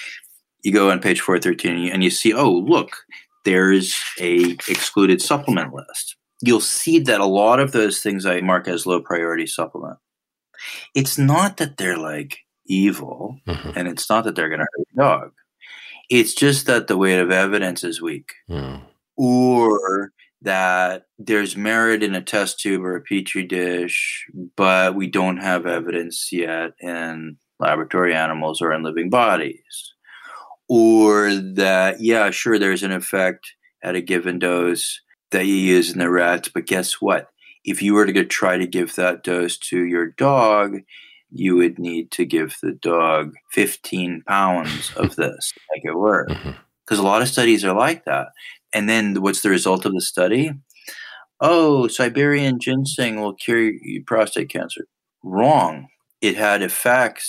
you go on page 413 and you see, oh, look, there's a excluded supplement list. You'll see that a lot of those things I mark as low priority supplement. It's not that they're like evil, and it's not that they're going to hurt your dog. It's just that the weight of evidence is weak, or that there's merit in a test tube or a petri dish, but we don't have evidence yet in laboratory animals or in living bodies. Or that, yeah, sure, there's an effect at a given dose that you use in the rats, but guess what? If you were to try to give that dose to your dog, you would need to give the dog 15 pounds of this to make it work. Because a lot of studies are like that. And then what's the result of the study? Oh, Siberian ginseng will cure you prostate cancer. Wrong. It had effects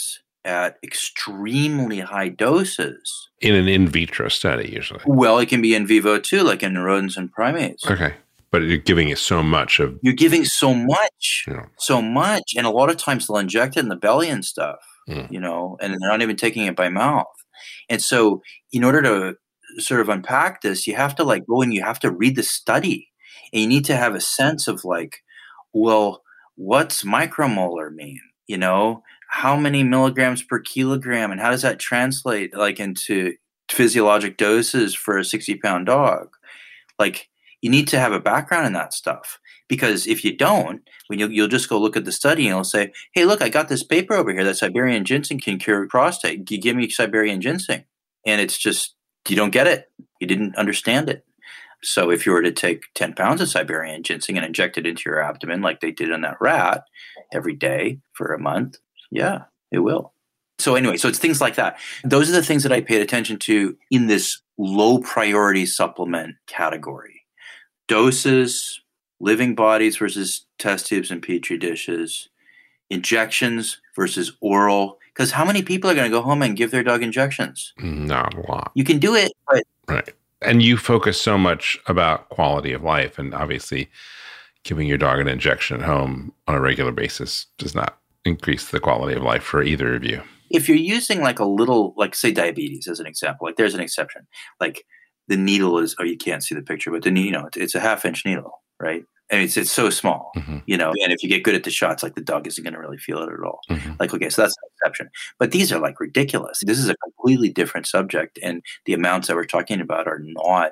at extremely high doses. In an in vitro study, usually. Well, it can be in vivo too, like in rodents and primates. Okay. But you're giving it so much of... You're giving so much. And a lot of times they'll inject it in the belly and stuff, and they're not even taking it by mouth. And so in order to sort of unpack this, you have to like go and you have to read the study. And you need to have a sense of like, well, what's micromolar mean? How many milligrams per kilogram, and how does that translate like into physiologic doses for a 60-pound dog? Like, you need to have a background in that stuff, because if you don't, when you'll just go look at the study and it'll say, hey, look, I got this paper over here that Siberian ginseng can cure prostate. You give me Siberian ginseng. And it's just, you don't get it. You didn't understand it. So if you were to take 10 pounds of Siberian ginseng and inject it into your abdomen like they did in that rat every day for a month, yeah, it will. So anyway, so it's things like that. Those are the things that I paid attention to in this low priority supplement category. Doses, living bodies versus test tubes and petri dishes, injections versus oral. Because how many people are going to go home and give their dog injections? Not a lot. You can do it, but... Right. And you focus so much about quality of life, and obviously giving your dog an injection at home on a regular basis does not increase the quality of life for either of you. If you're using like a little, like say diabetes as an example, like there's an exception. Like the needle is, you can't see the picture, but it's a 1/2-inch needle, right? And it's so small, and if you get good at the shots, like the dog isn't going to really feel it at all. Like, okay, so that's an exception. But these are like ridiculous. This is a completely different subject. And the amounts that we're talking about are not,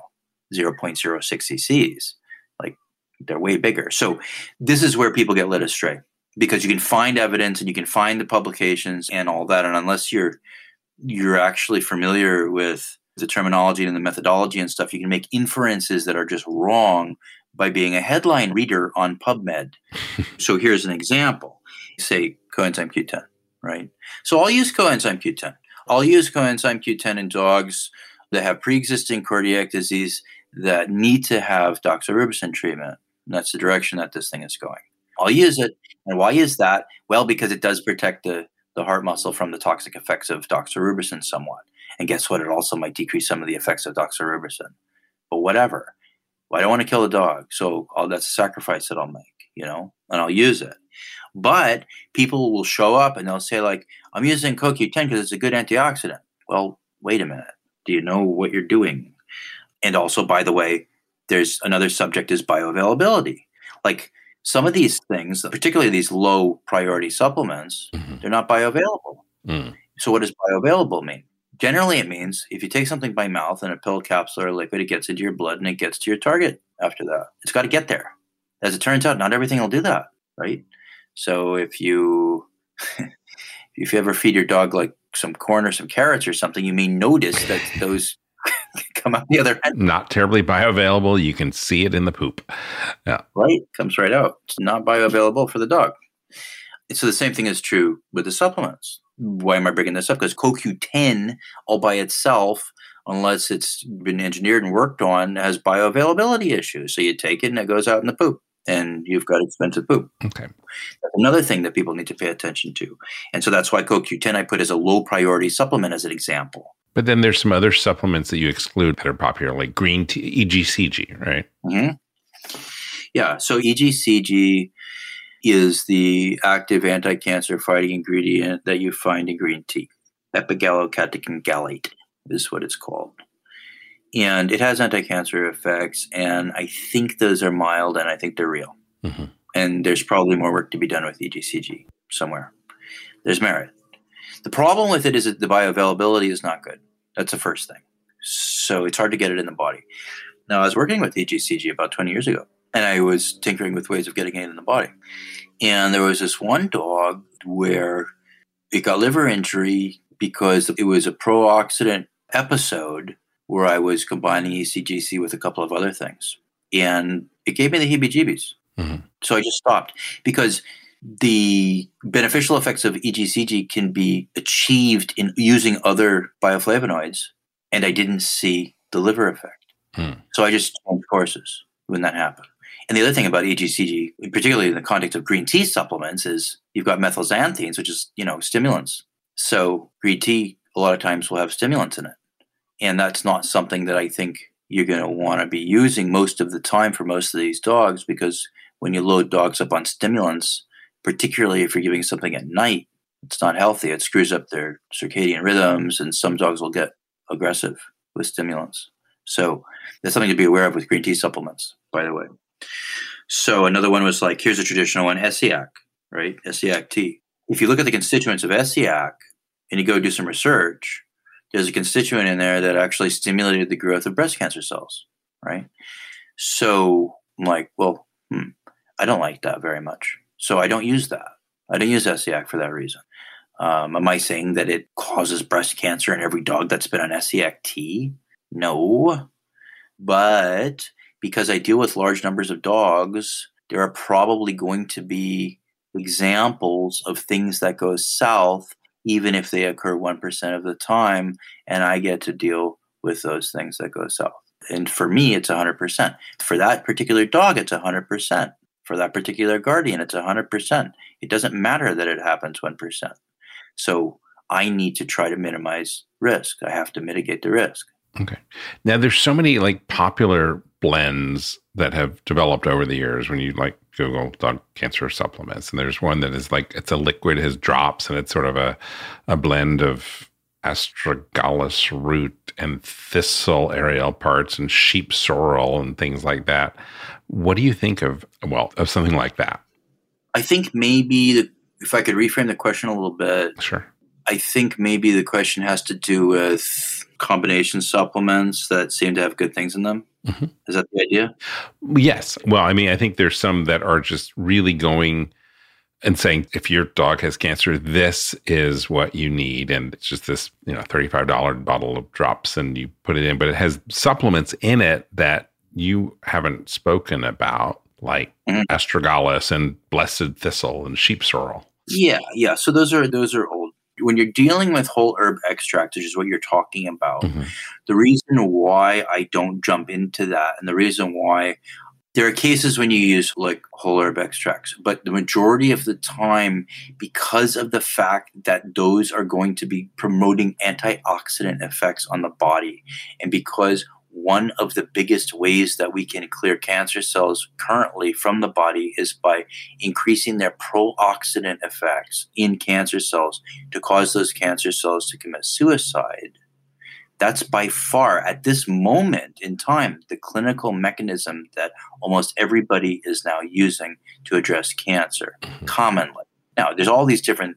0.06 cc's. Like they're way bigger. So this is where people get led astray, because you can find evidence and you can find the publications and all that. And unless you're actually familiar with the terminology and the methodology and stuff, you can make inferences that are just wrong by being a headline reader on PubMed. So here's an example. Say coenzyme Q10, right? So I'll use coenzyme Q10. I'll use coenzyme Q10 in dogs that have pre-existing cardiac disease that need to have doxorubicin treatment. And that's the direction that this thing is going. I'll use it. And why is that? Well, because it does protect the heart muscle from the toxic effects of doxorubicin somewhat. And guess what? It also might decrease some of the effects of doxorubicin. But whatever. Well, I don't want to kill a dog, so that's a sacrifice that I'll make, and I'll use it. But people will show up and they'll say, like, I'm using CoQ10 because it's a good antioxidant. Well, wait a minute. Do you know what you're doing? And also, by the way, there's another subject is bioavailability. Like some of these things, particularly these low priority supplements, they're not bioavailable. So what does bioavailable mean? Generally, it means if you take something by mouth in a pill, capsule, or liquid, it gets into your blood and it gets to your target after that. It's got to get there. As it turns out, not everything will do that, right? So if you ever feed your dog like some corn or some carrots or something, you may notice that those come out the other end. Not terribly bioavailable. You can see it in the poop. Yeah. Right? Comes right out. It's not bioavailable for the dog. And so the same thing is true with the supplements. Why am I bringing this up? Because CoQ10 all by itself, unless it's been engineered and worked on, has bioavailability issues. So you take it and it goes out in the poop and you've got expensive poop. Okay. That's another thing that people need to pay attention to. And so that's why CoQ10 I put as a low priority supplement as an example. But then there's some other supplements that you exclude that are popular, like green tea, EGCG, right? Yeah. So EGCG is the active anti-cancer fighting ingredient that you find in green tea. Epigallocatechin gallate is what it's called. And it has anti-cancer effects, and I think those are mild, and I think they're real. And there's probably more work to be done with EGCG somewhere. There's merit. The problem with it is that the bioavailability is not good. That's the first thing. So it's hard to get it in the body. Now, I was working with EGCG about 20 years ago, and I was tinkering with ways of getting it in the body. And there was this one dog where it got liver injury because it was a pro-oxidant episode where I was combining ECGC with a couple of other things. And it gave me the heebie-jeebies. So I just stopped because the beneficial effects of EGCG can be achieved in using other bioflavonoids, and I didn't see the liver effect. So I just changed courses when that happened. And the other thing about EGCG, particularly in the context of green tea supplements, is you've got methylxanthines, which is, stimulants. So green tea a lot of times will have stimulants in it. And that's not something that I think you're going to want to be using most of the time for most of these dogs, because when you load dogs up on stimulants, particularly if you're giving something at night, it's not healthy. It screws up their circadian rhythms, and some dogs will get aggressive with stimulants. So that's something to be aware of with green tea supplements, by the way. So another one was like, here's a traditional one, Essiac, right? Essiac tea. If you look at the constituents of Essiac and you go do some research, there's a constituent in there that actually stimulated the growth of breast cancer cells, right? So I'm like, well, I don't like that very much. So I don't use that. I don't use Essiac for that reason. Am I saying that it causes breast cancer in every dog that's been on Essiac tea? No. But because I deal with large numbers of dogs, there are probably going to be examples of things that go south, even if they occur 1% of the time, and I get to deal with those things that go south. And for me, it's 100%. For that particular dog, it's 100%. For that particular guardian, it's 100%. It doesn't matter that it happens 1%. So I need to try to minimize risk. I have to mitigate the risk. Okay. Now there's so many like popular blends that have developed over the years when you like Google dog cancer supplements. And there's one that is like, it's a liquid, it has drops, and it's sort of a blend of astragalus root and thistle aerial parts and sheep sorrel and things like that. What do you think of something like that? I think maybe if I could reframe the question a little bit. Sure. I think maybe the question has to do with combination supplements that seem to have good things in them. Mm-hmm. Is that the idea? Yes. Well, I mean, I think there's some that are just really going and saying, if your dog has cancer, this is what you need. And it's just this, $35 bottle of drops, and you put it in, but it has supplements in it that you haven't spoken about, like astragalus and blessed thistle and sheep sorrel. Yeah. So those are old. When you're dealing with whole herb extracts, which is what you're talking about, the reason why I don't jump into that, and the reason why there are cases when you use like whole herb extracts, but the majority of the time, because of the fact that those are going to be promoting antioxidant effects on the body, and because one of the biggest ways that we can clear cancer cells currently from the body is by increasing their pro-oxidant effects in cancer cells to cause those cancer cells to commit suicide. That's by far, at this moment in time, the clinical mechanism that almost everybody is now using to address cancer commonly. Now, there's all these different,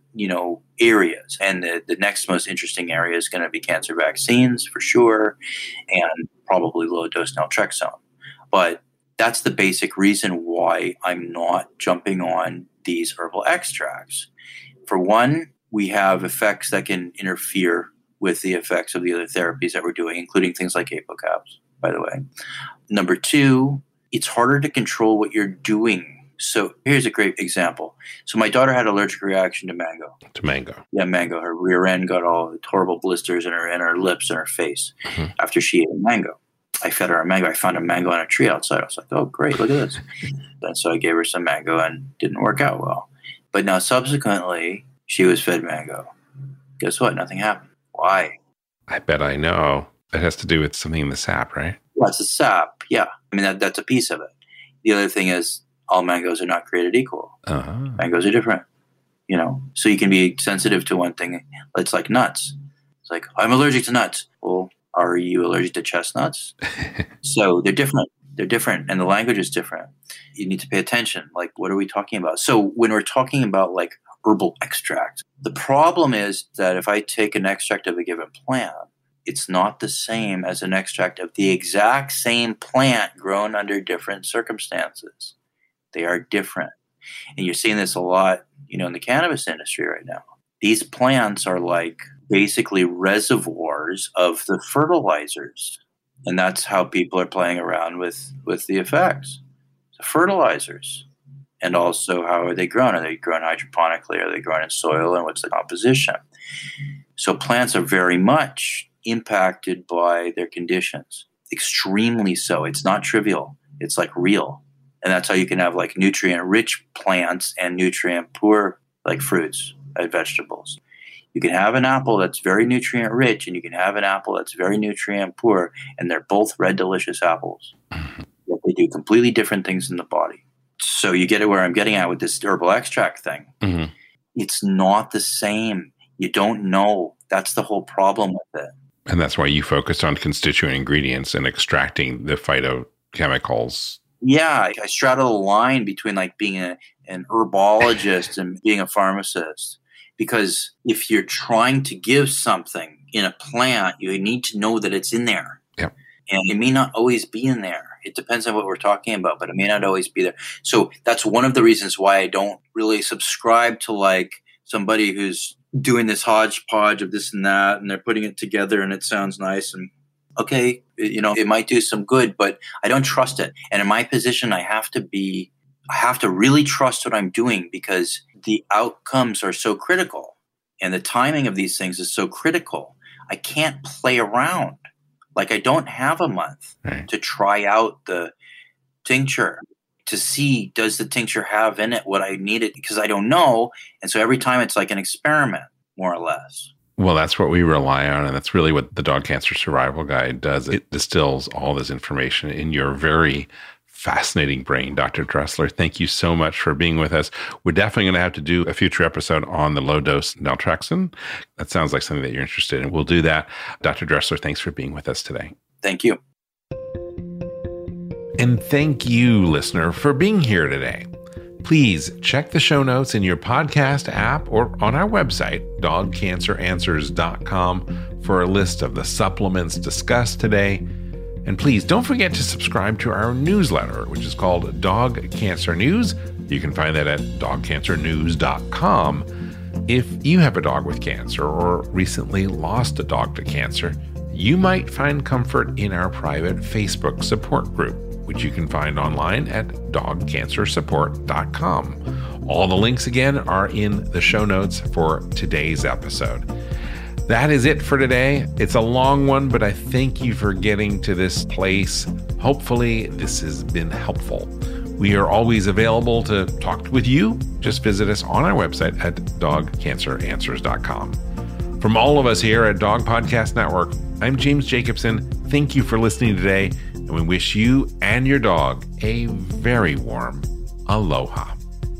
areas, and the next most interesting area is going to be cancer vaccines for sure, and probably low-dose naltrexone. But that's the basic reason why I'm not jumping on these herbal extracts. For one, we have effects that can interfere with the effects of the other therapies that we're doing, including things like apocaps, by the way. Number two, it's harder to control what you're doing. So here's a great example. So my daughter had an allergic reaction to mango. To mango? Yeah, mango. Her rear end got all horrible blisters in her lips and her face after she ate a mango. I fed her a mango. I found a mango on a tree outside. I was like, oh, great, look at this. And so I gave her some mango, and it didn't work out well. But now subsequently, she was fed mango. Guess what? Nothing happened. Why? I bet I know. It has to do with something in the sap, right? Well, it's the sap, yeah. I mean, that's a piece of it. The other thing is, all mangoes are not created equal. Mangoes are different, So you can be sensitive to one thing. It's like nuts. It's like, I'm allergic to nuts. Well, are you allergic to chestnuts? So they're different. They're different, and the language is different. You need to pay attention. Like, what are we talking about? So when we're talking about like herbal extract, the problem is that if I take an extract of a given plant, it's not the same as an extract of the exact same plant grown under different circumstances. They are different. And you're seeing this a lot, in the cannabis industry right now. These plants are like basically reservoirs of the fertilizers. And that's how people are playing around with the effects. The fertilizers. And also, how are they grown? Are they grown hydroponically? Are they grown in soil? And what's the composition? So plants are very much impacted by their conditions. Extremely so. It's not trivial. It's like real. And that's how you can have like nutrient-rich plants and nutrient-poor like fruits and vegetables. You can have an apple that's very nutrient rich, and you can have an apple that's very nutrient poor, and they're both red, delicious apples. Yet they do completely different things in the body. So you get it where I'm getting at with this herbal extract thing. Mm-hmm. It's not the same. You don't know. That's the whole problem with it. And that's why you focused on constituent ingredients and extracting the phytochemicals. Yeah, I straddle the line between like being an herbologist and being a pharmacist. Because if you're trying to give something in a plant, you need to know that it's in there. Yep. And it may not always be in there. It depends on what we're talking about, but it may not always be there. So that's one of the reasons why I don't really subscribe to like somebody who's doing this hodgepodge of this and that, and they're putting it together and it sounds nice. And okay, it might do some good, but I don't trust it. And in my position, I have to really trust what I'm doing because the outcomes are so critical and the timing of these things is so critical. I can't play around. Like I don't have a month to try out the tincture to see, does the tincture have in it what I needed? Because I don't know. And so every time it's like an experiment, more or less. Well, that's what we rely on. And that's really what the Dog Cancer Survival Guide does. It distills all this information in your very fascinating brain. Dr. Dressler, thank you so much for being with us. We're definitely going to have to do a future episode on the low-dose naltrexone. That sounds like something that you're interested in. We'll do that. Dr. Dressler, thanks for being with us today. Thank you. And thank you, listener, for being here today. Please check the show notes in your podcast app or on our website, dogcanceranswers.com, for a list of the supplements discussed today. And please don't forget to subscribe to our newsletter, which is called Dog Cancer News. You can find that at dogcancernews.com. If you have a dog with cancer or recently lost a dog to cancer, you might find comfort in our private Facebook support group, which you can find online at dogcancersupport.com. All the links again are in the show notes for today's episode. That is it for today. It's a long one, but I thank you for getting to this place. Hopefully this has been helpful. We are always available to talk with you. Just visit us on our website at dogcanceranswers.com. From all of us here at Dog Podcast Network, I'm James Jacobson. Thank you for listening today, and we wish you and your dog a very warm aloha.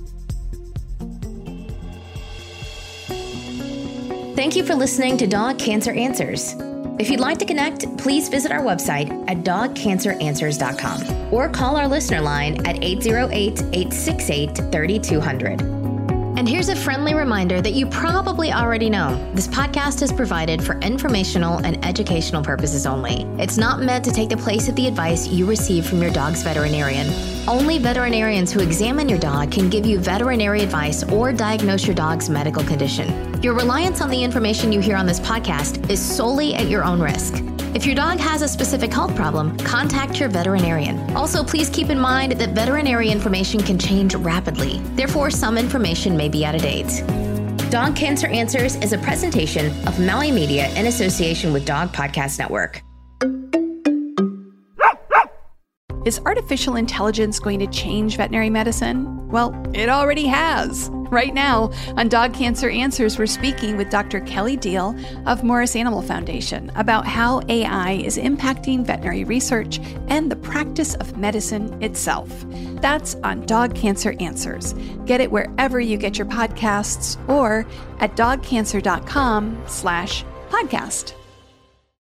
Thank you for listening to Dog Cancer Answers. If you'd like to connect, please visit our website at dogcanceranswers.com or call our listener line at 808-868-3200. And here's a friendly reminder that you probably already know. This podcast is provided for informational and educational purposes only. It's not meant to take the place of the advice you receive from your dog's veterinarian. Only veterinarians who examine your dog can give you veterinary advice or diagnose your dog's medical condition. Your reliance on the information you hear on this podcast is solely at your own risk. If your dog has a specific health problem, contact your veterinarian. Also, please keep in mind that veterinary information can change rapidly. Therefore, some information may be out of date. Dog Cancer Answers is a presentation of Maui Media in association with Dog Podcast Network. Is artificial intelligence going to change veterinary medicine? Well, it already has. Right now, on Dog Cancer Answers, we're speaking with Dr. Kelly Deal of Morris Animal Foundation about how AI is impacting veterinary research and the practice of medicine itself. That's on Dog Cancer Answers. Get it wherever you get your podcasts or at dogcancer.com/podcast.